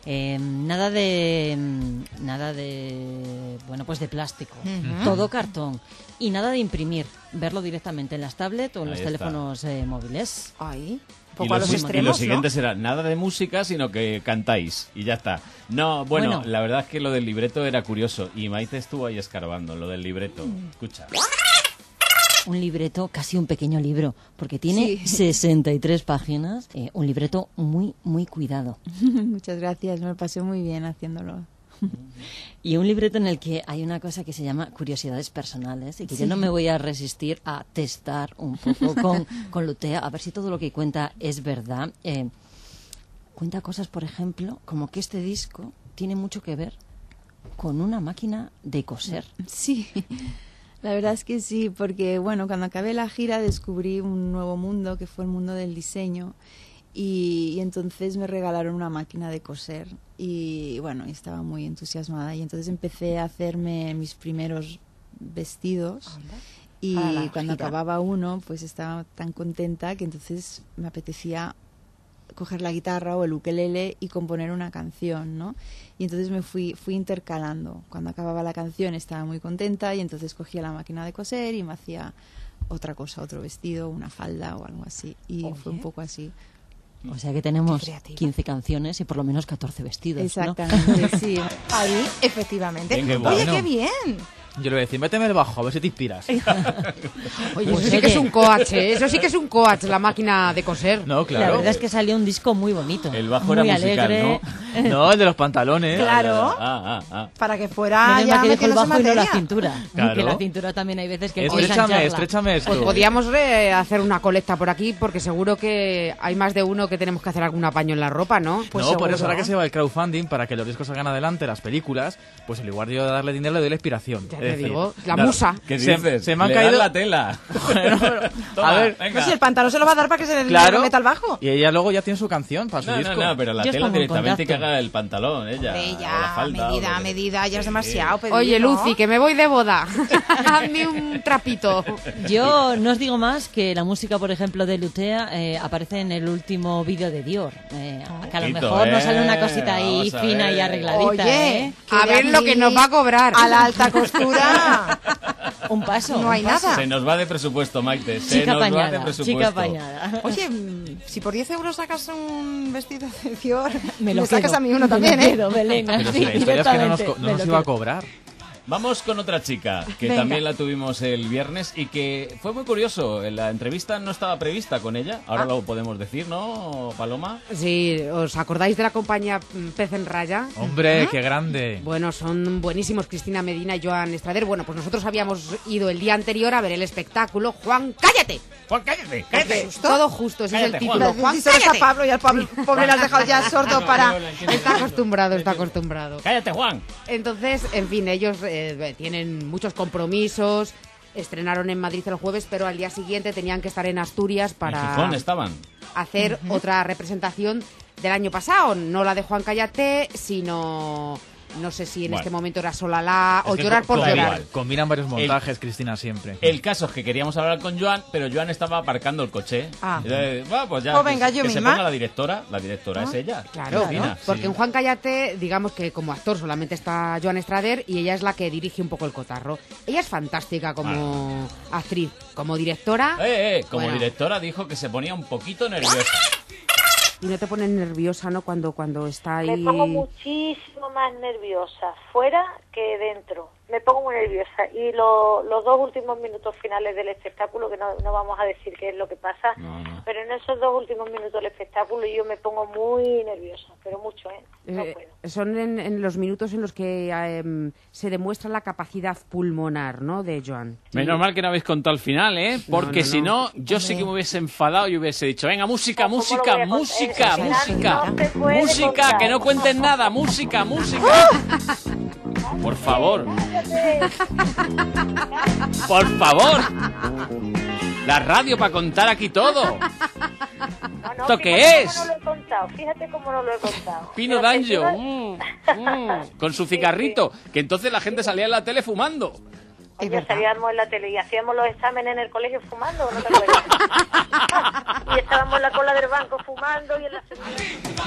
Eh, nada de nada de bueno pues de plástico, Ujú. todo cartón y nada de imprimir, verlo directamente en las tablets o en Ahí los está. teléfonos eh, móviles. Ay, Y poco lo, a los si- y extremos, lo siguiente ¿no? será nada de música, sino que cantáis y ya está. No, bueno, Bueno. la verdad es que lo del libreto era curioso y Maite estuvo ahí escarbando lo del libreto. Mm. Escucha. Un libreto, casi un pequeño libro, porque tiene sesenta y tres páginas, eh, un libreto muy, muy cuidado. Muchas gracias, me lo pasé muy bien haciéndolo. Y un libreto en el que hay una cosa que se llama curiosidades personales y que Sí. yo no me voy a resistir a testar un poco con, con Lutea, a ver si todo lo que cuenta es verdad. Eh, cuenta cosas, por ejemplo, como que este disco tiene mucho que ver con una máquina de coser. Sí, la verdad es que sí, porque bueno, cuando acabé la gira descubrí un nuevo mundo que fue el mundo del diseño y, y entonces me regalaron una máquina de coser y bueno, estaba muy entusiasmada y entonces empecé a hacerme mis primeros vestidos y Para la cuando gira. acababa uno pues estaba tan contenta que entonces me apetecía coger la guitarra o el ukelele y componer una canción, ¿no? Y entonces me fui fui intercalando. Cuando acababa la canción estaba muy contenta y entonces cogía la máquina de coser y me hacía otra cosa, otro vestido, una falda o algo así. Y Oye. fue un poco así. O sea que tenemos Qué creativa. quince canciones y por lo menos catorce vestidos, ¿no? Exactamente, sí. Ahí, efectivamente. Bien, qué Oye, bueno. qué bien. Yo le voy a decir, méteme el bajo, a ver si te inspiras. Oye, eso sí que es un coach, ¿eh? Eso sí que es un coach, la máquina de coser. No, claro. La verdad es que salió un disco muy bonito. El bajo muy era musical, alegre. ¿no? No, el de los pantalones. Claro. Ah, ah, ah. Para que fuera Menos ya mal que dijo el metiéndose en bajo y no la materia. cintura. Claro. Que la cintura también hay veces que hay que Estrechame, engancharla. estrechame esto. Pues podíamos eh, hacer una colecta por aquí, porque seguro que hay más de uno que tenemos que hacer algún apaño en la ropa, ¿no? Pues no, por seguro. eso ahora que se va el crowdfunding, para que los discos salgan adelante, las películas, pues en lugar de yo darle dinero, le doy la inspiración. Ya Es te decir, digo, la claro, musa. ¿Qué Se- dices? se me han Le caído- das la tela. Toma, a ver, venga. Pues si el pantalón se lo va a dar para que se le Claro. meta al bajo. Y ella luego ya tiene su canción para su No, disco. no, no, pero la Yo os tela pongo en directamente que contacto. haga el pantalón, ella. Hombre, o la ya, falda, medida, o lo que- medida, ya es Sí. demasiado pedir, Oye, ¿no? Lucy, que me voy de boda. Hazme un trapito. Yo no os digo más que la música, por ejemplo, de Lutea eh, aparece en el último vídeo de Dior. Eh, que a lo Ojito, mejor eh. nos sale una cosita ahí Vamos a fina ver. y arregladita. Oye, ¿eh? que A de ver lo aquí que nos va a cobrar. A la alta costura. Un paso. No hay un paso. nada. Se nos va de presupuesto, Maite. Se Chica nos va de apañada, presupuesto. chica apañada. Oye, mm, si por diez euros sacas un vestido de Dior, Me me, lo sacas quedo. a mí uno Me también, lo ¿eh? quedo, Belén, Pero así, si la historia es que no nos, directamente, co- no me nos lo iba a quedo. cobrar. Vamos con otra chica, que Venga. también la tuvimos el viernes y que fue muy curioso. La entrevista no estaba prevista con ella. Ahora Ah. lo podemos decir, ¿no, Paloma? Sí, ¿os acordáis de la compañía mm, Pez en Raya? Hombre, qué grande. Bueno, son buenísimos Cristina Medina y Joan Estrader. Bueno, pues nosotros habíamos ido el día anterior a ver el espectáculo. Juan, cállate. Juan, cállate, Porque todo justo, ese es Cállate, el Juan. título. Le Juan, dices solo a cállate. Pablo y al Pablo, pobre le has dejado ya sordo para... Está acostumbrado, está acostumbrado. Cállate, Juan. Entonces, en fin, ellos eh, tienen muchos compromisos. Estrenaron en Madrid el jueves, pero al día siguiente tenían que estar en Asturias En para Gijón estaban. hacer otra representación del año pasado. No la de Juan Cállate, sino... No sé si en Bueno. este momento era Solala o Es que Llorar por da Llorar. igual. Combinan varios montajes, Cristina, siempre. El caso es que queríamos hablar con Joan, pero Joan estaba aparcando el coche. Ah. Y le- bueno, pues ya, Pues que venga, se- yo que se misma. ponga la directora. La directora es ella. Claro, Cristina, ¿no? Porque sí. en Juan Cállate, digamos que como actor solamente está Joan Estrader y ella es la que dirige un poco el cotarro. Ella es fantástica como actriz, como directora. Eh, eh, como Bueno. directora dijo que se ponía un poquito nerviosa. Y no te pones nerviosa, ¿no? Cuando, cuando está ahí... Me pongo muchísimo más nerviosa fuera que dentro. Me pongo muy nerviosa. Y lo- los dos últimos minutos finales del espectáculo, que no, no vamos a decir qué es lo que pasa, pero en esos dos últimos minutos del espectáculo yo me pongo muy nerviosa, pero mucho, ¿eh? No Eh, puedo. son en, en los minutos en los que eh, se demuestra la capacidad pulmonar, ¿no? De Joan. Menos mal que no habéis contado el final, ¿eh? Porque no, no. si no, yo sé que me hubiese enfadado y hubiese dicho, venga, música, ¿Cómo lo música, voy a contar? música, Al final música, no se puede música, contar. que no cuenten nada, música, música. Por favor, por favor. La radio para contar aquí todo. No, no, ¿Esto fíjate qué cómo es? no lo he contado, fíjate cómo no lo he contado. Pino Pero D'Angio, que mm, mm, con su cigarrito, que entonces la gente salía en la tele fumando. Es Oye, verdad. salíamos en la tele y hacíamos los exámenes en el colegio fumando, ¿no te acuerdas? Y estábamos en la cola del banco fumando y en la segunda...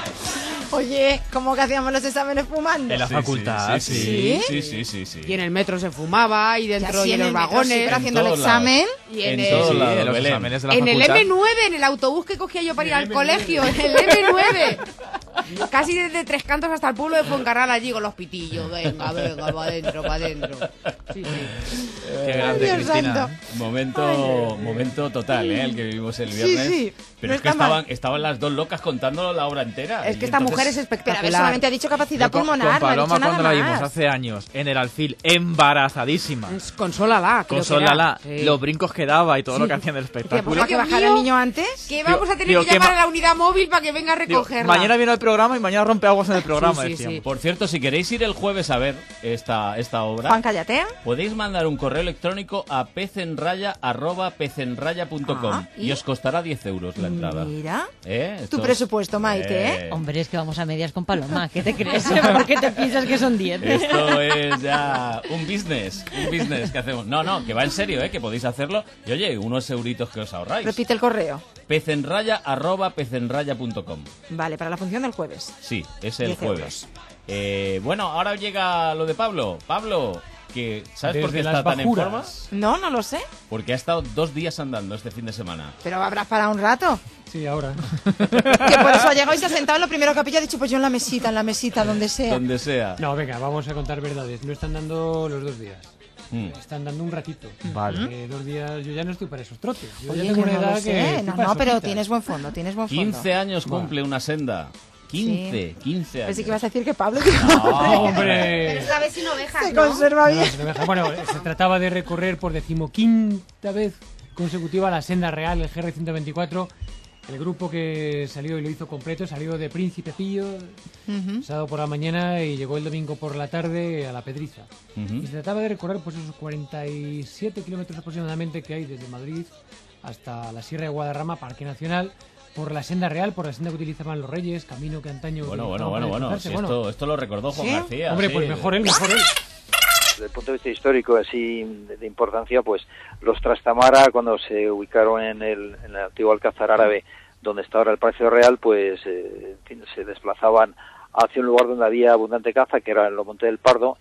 Oye, ¿cómo que hacíamos los exámenes fumando? En la Sí, facultad, sí, sí. Sí, sí, sí, sí. Y en el metro se fumaba, y dentro Ya, sí, de en los el metro, vagones. sí, pero haciendo el todos examen. Y en, En el, todos Sí, lados, en los Belén. exámenes de la en el facultad. eme nueve, en el autobús que cogía yo para ir al colegio, en el eme nueve. Casi desde Tres Cantos hasta el pueblo de Fuencarral allí con los pitillos. Venga, venga, para adentro, para adentro. Sí, sí. Qué grande, Dios Cristina. santo. Momento, momento total, ¿eh? El que vivimos el Sí, viernes. sí, Pero no es que está mal. estaban, estaban las dos locas contando la obra entera. Es que Y esta entonces- mujer es Pero a ver, espectacular. solamente ha dicho capacidad Yo con, pulmonar, con no ha Paloma dicho nada cuando la vimos más. hace años en el alfil, embarazadísima. Consólala, creo que era. Consólala, Sí. los brincos que daba y todo Sí. lo que hacían del ¿Qué, espectáculo. ¿Por qué bajar al niño antes? Que vamos a tener digo, que que llamar ma- a la unidad móvil para que venga a Digo, recogerla. mañana viene el programa y mañana rompe aguas en el programa, Sí, sí, decíamos. sí. Por cierto, si queréis ir el jueves a ver esta, esta obra, Juan, cállate. podéis mandar un correo electrónico a pezenraya arroba pezenraya punto com Ah, y ¿y? os costará diez euros la entrada. Mira. ¿Eh? Tu Esto- presupuesto, Maite, ¿eh? Hombre, es que vamos a medias con Paloma. ¿Qué te crees? ¿Por qué te piensas que son diez? Esto es ya un business, un business que hacemos. No, no, que va en serio, ¿eh? Que podéis hacerlo. Y oye, unos euritos que os ahorráis. Repite el correo. pezenraya arroba pezenraya punto com. Vale, para la función del jueves. Sí, es el diez jueves. Eh, bueno, ahora llega lo de Pablo. Pablo, que ¿sabes por qué Desde está las tan en forma? bajuras. No, no lo sé. Porque ha estado dos días andando este fin de semana. Pero habrás parado un rato. Sí, ahora. Que por eso ha llegado y se ha sentado en lo primero que ha pillado. Ha dicho, pues yo en la mesita, en la mesita, donde sea. Donde sea. No, venga, vamos a contar verdades. No están dando los dos días. Mm. Están dando un ratito. Vale. Porque dos días yo ya no estoy para esos trotes. Yo Oye, ya tengo yo una no edad lo que sé. estoy No, para no, pero sopitas. tienes buen fondo, tienes buen fondo. quince años cumple una senda. quince, Sí. quince años. Pensé que ibas a decir que Pablo... No, hombre. Pero esta vez sin ovejas, Se ¿no? conserva No, bien. se me deja- Bueno, se trataba de recorrer por decimoquinta vez consecutiva la senda real, el G R ciento veinticuatro. El grupo que salió y lo hizo completo salió de Príncipe Pío Ujú. sábado por la mañana y llegó el domingo por la tarde a La Pedriza. Ujú. Y se trataba de recorrer pues esos cuarenta y siete kilómetros aproximadamente que hay desde Madrid hasta la Sierra de Guadarrama, Parque Nacional, por la senda real, por la senda que utilizaban los reyes, camino que antaño... Bueno, bueno, utilizaban bueno, para bueno. desplazarse. Si Bueno, esto, esto lo recordó Juan ¿Sí? García. hombre, sí. pues mejor él, mejor él. Desde el punto de vista histórico, así de, de importancia, pues los Trastamara, cuando se ubicaron en el, en el antiguo Alcázar árabe, donde está ahora el Palacio Real, pues eh, en fin, se desplazaban hacia un lugar donde había abundante caza, que era en los Montes del Pardo,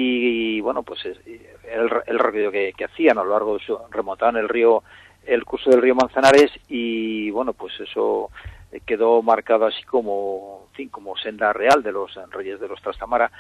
y, y, bueno, pues es- el, el recorrido que, que hacían a lo largo de su, remontaban el río, el curso del río Manzanares, y bueno, pues eso eh, quedó marcado así como, en fin, como senda real de los reyes de los Trastamara.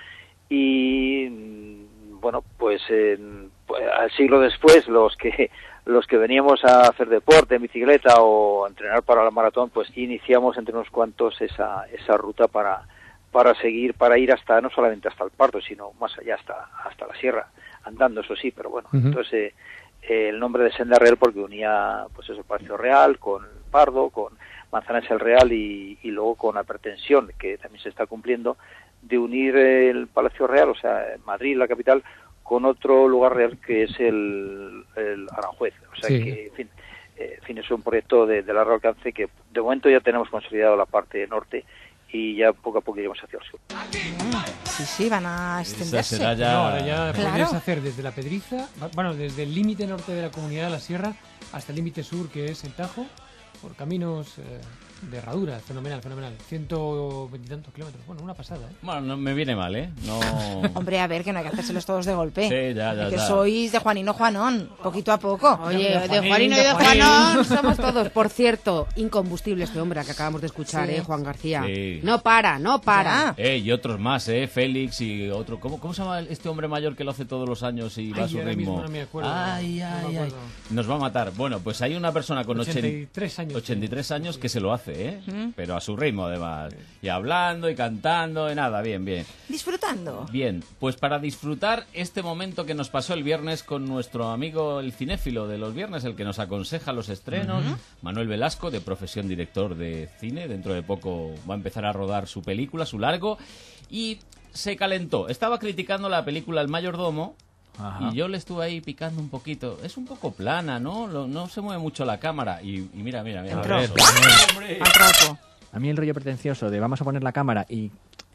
Y mm, bueno, pues, en, pues al siglo después los que los que veníamos a hacer deporte en bicicleta o a entrenar para la maratón, pues iniciamos entre unos cuantos esa esa ruta para para seguir, para ir hasta, no solamente hasta el Pardo, sino más allá, hasta hasta la sierra, andando, eso sí, pero bueno. Ujú. Entonces eh, eh, el nombre de Senda Real porque unía pues eso, el Palacio Real con el Pardo, con Manzanares el Real y, y luego con la pretensión, que también se está cumpliendo, de unir el Palacio Real, o sea, Madrid, la capital, con otro lugar real que es el, el Aranjuez. O sea Sí. que, en fin, eh, en fin, es un proyecto de, de largo alcance que de momento ya tenemos consolidado la parte norte y ya poco a poco iremos hacia el sur. Sí, sí, van a extenderse. será ya- No, ahora ya Claro. puedes hacer desde la Pedriza, bueno, desde el límite norte de la comunidad de la Sierra hasta el límite sur, que es el Tajo, por caminos eh, de herradura, fenomenal, fenomenal. Ciento veintitantos kilómetros, bueno, una pasada, ¿eh? Bueno, no me viene mal, ¿eh? No... Hombre, a ver, que no hay que hacérselos todos de golpe. Sí, ya, ya, que ya. sois de Juanino Juanón, poquito a poco. Oye, De de Juanín, Juanino y de de Juanín. Juanón somos todos. Por cierto, incombustible este hombre que acabamos de escuchar, Sí. ¿eh, Juan García? Sí. No para, no para. Ya. Eh, y otros más, ¿eh? Félix y otro... ¿Cómo, ¿Cómo se llama este hombre mayor que lo hace todos los años y va Ay, a su ahora ritmo? mismo no me acuerdo. Ay, No me ay, ay. acuerdo. Nos va a matar. Bueno, pues hay una persona con ochenta y ochenta tres años. ochenta y tres años que se lo hace, ¿eh? ¿Mm? Pero a su ritmo, además. Y hablando y cantando y nada, bien, bien. Disfrutando. Bien, pues para disfrutar este momento que nos pasó el viernes con nuestro amigo el cinéfilo de los viernes, el que nos aconseja los estrenos, Ujú. Manuel Velasco, de profesión director de cine, dentro de poco va a empezar a rodar su película, su largo, y se calentó. Estaba criticando la película El Mayordomo, Ajá. y yo le estuve ahí picando un poquito. Es un poco plana, ¿no? Lo- no se mueve mucho la cámara. Y, y mira, mira, mira. A ver, eso. Al trapo. A mí el rollo pretencioso de vamos a poner la cámara y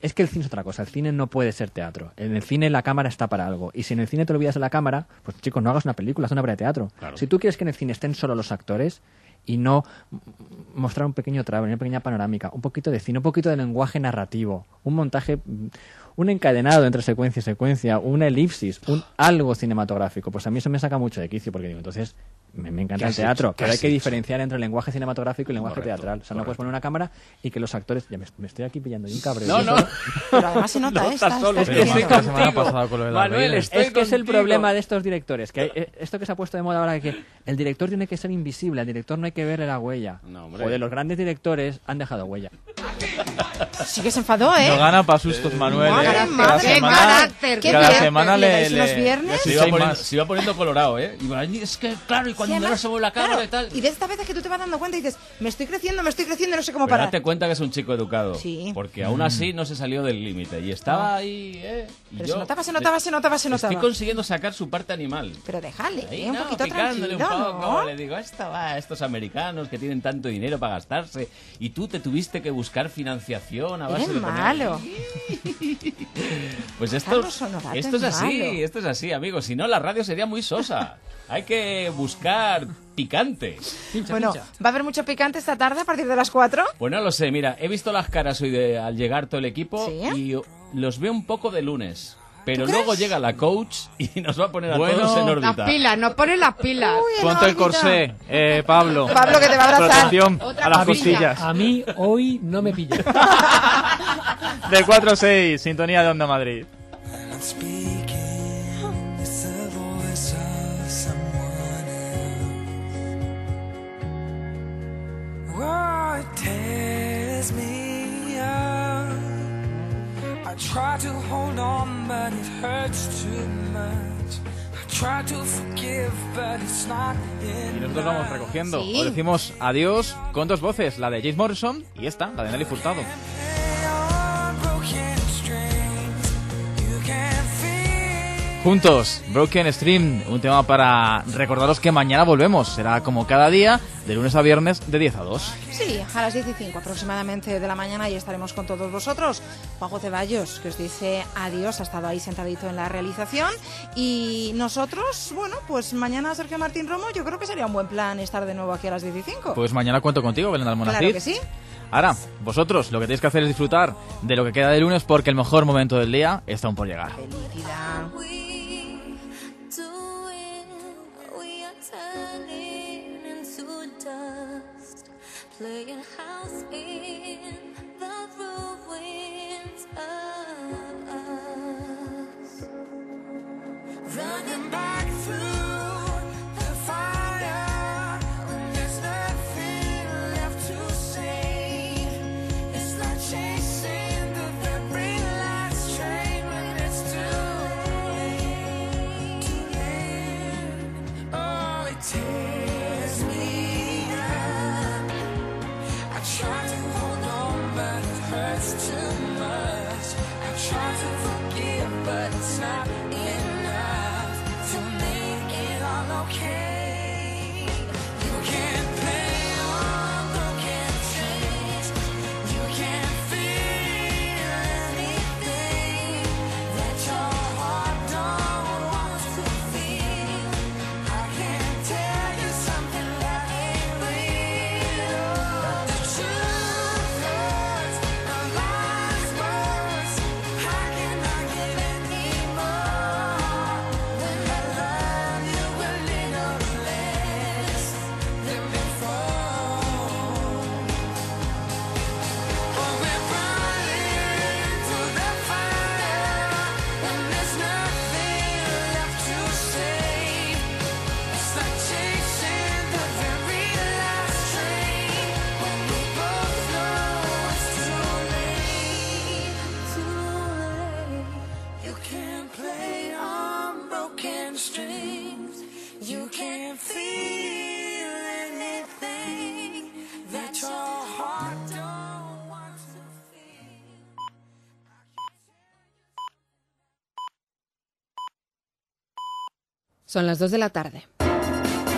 es que el cine es otra cosa. El cine no puede ser teatro. En el cine la cámara está para algo. Y si en el cine te olvidas de la cámara, pues chicos, no hagas una película, haz una obra de teatro. Claro. Si tú quieres que en el cine estén solo los actores y no mostrar un pequeño trailer, una pequeña panorámica, un poquito de cine, un poquito de lenguaje narrativo, un montaje, un encadenado entre secuencia y secuencia, una elipsis, un algo cinematográfico, pues a mí eso me saca mucho de quicio, porque digo, entonces me, me encanta el teatro, hecho? pero hay que hecho? diferenciar entre el lenguaje cinematográfico y el lenguaje Correcto, teatral. O sea, no puedes poner una cámara y que los actores... Ya me, me estoy aquí pillando yo un cabreo. No, no. Pero además se nota, No ¿eh? estás Está- solo. está Pero escribiendo. sí, la semana pasada con lo de la Manuel, Biblia. estoy Es que es el contigo. problema de estos directores, que hay- eh, esto que se ha puesto de moda ahora, que el director tiene que ser invisible, al director no hay que verle la huella. No, hombre. Joder, los grandes directores han dejado huella. Sí que se enfadó, ¿eh? No gana para sustos, Manuel. Madre, ¿eh? madre, Cada qué semana, carácter, qué cada bien. semana ¿Le le, dais le, unos viernes? Se le iba, seis poniendo, más. se iba poniendo colorado, ¿eh? Y va, es que, claro, y cuando Sí, me además, lo sobre la cámara claro, y tal... Y de esta vez es que tú te vas dando cuenta y dices, me estoy creciendo, me estoy creciendo, no sé cómo Pero parar. date cuenta que es un chico educado. Sí. Porque aún así no se salió del límite. Y estaba No. ahí, ¿eh? Y Pero yo se notaba, se notaba, se notaba, se notaba. Estoy consiguiendo sacar su parte animal. Pero déjale, Ahí, eh, un no, poquito picándole tranquilo, un poco. ¿no? Le digo, esto va, estos americanos que tienen tanto dinero para gastarse. Y tú te tuviste que buscar financiación a base Eres de poner- malo. Pues esto, Carlos Honorato esto es es así, malo. esto es así, amigos. Si no, la radio sería muy sosa. Hay que buscar picante. Bueno, ¿va a haber mucho picante esta tarde a partir de las cuatro? Pues no lo sé, mira, he visto las caras hoy de, al llegar todo el equipo ¿Sí? y los veo un poco de lunes. Pero ¿Tú luego crees? llega la coach y nos va a poner a Bueno. todos en Las órbita. pilas, nos ponen las pilas. Ponte el corsé, eh, Pablo. Pablo, que te va a abrazar. Protección Otra a las cosilla. costillas. A mí hoy no me pilla. De cuatro a seis, sintonía de Onda Madrid. I try to hold on, but it hurts too much. I try to forgive, but it's not Y enough. nosotros vamos recogiendo. Sí. Os decimos adiós con dos voces, la de James Morrison y esta, la de Nelly Furtado. Broken strings, you can feel. Juntos, Broken Stream, un tema para recordaros que mañana volvemos. Será como cada día, de lunes a viernes, de diez a dos. Sí, a las diez y cinco aproximadamente de la mañana y estaremos con todos vosotros. Juanjo Ceballos, que os dice adiós, ha estado ahí sentadito en la realización. Y nosotros, bueno, pues mañana Sergio Martín Romo, yo creo que sería un buen plan estar de nuevo aquí a las diez y cinco. Pues mañana cuento contigo, Belén Almonacid. Claro que sí. Ahora, vosotros, lo que tenéis que hacer es disfrutar de lo que queda de lunes porque el mejor momento del día está aún por llegar. Felicidad. Playing house in the ruins of us. Running back through the fire when there's nothing left to say. It's like chasing the very last train when it's too late. Too late. Oh, it tears me up. I try to hold on, but it hurts too much. I try to forgive, but it's not enough to make it all okay. You can't play on broken strings. You can't feel anything that your heart don't want to feel. I can't tell you something that ain't real. The truth hurts, the lies worse. How can I give any more when I love you a little less than before? Oh, we're running through the fire when there's nothing left to say. It's like chasing the very last train when we both know it's too late. Too late. You can't play on broken strings. You can't feel anything that your heart don't want to feel. Son las dos de la tarde.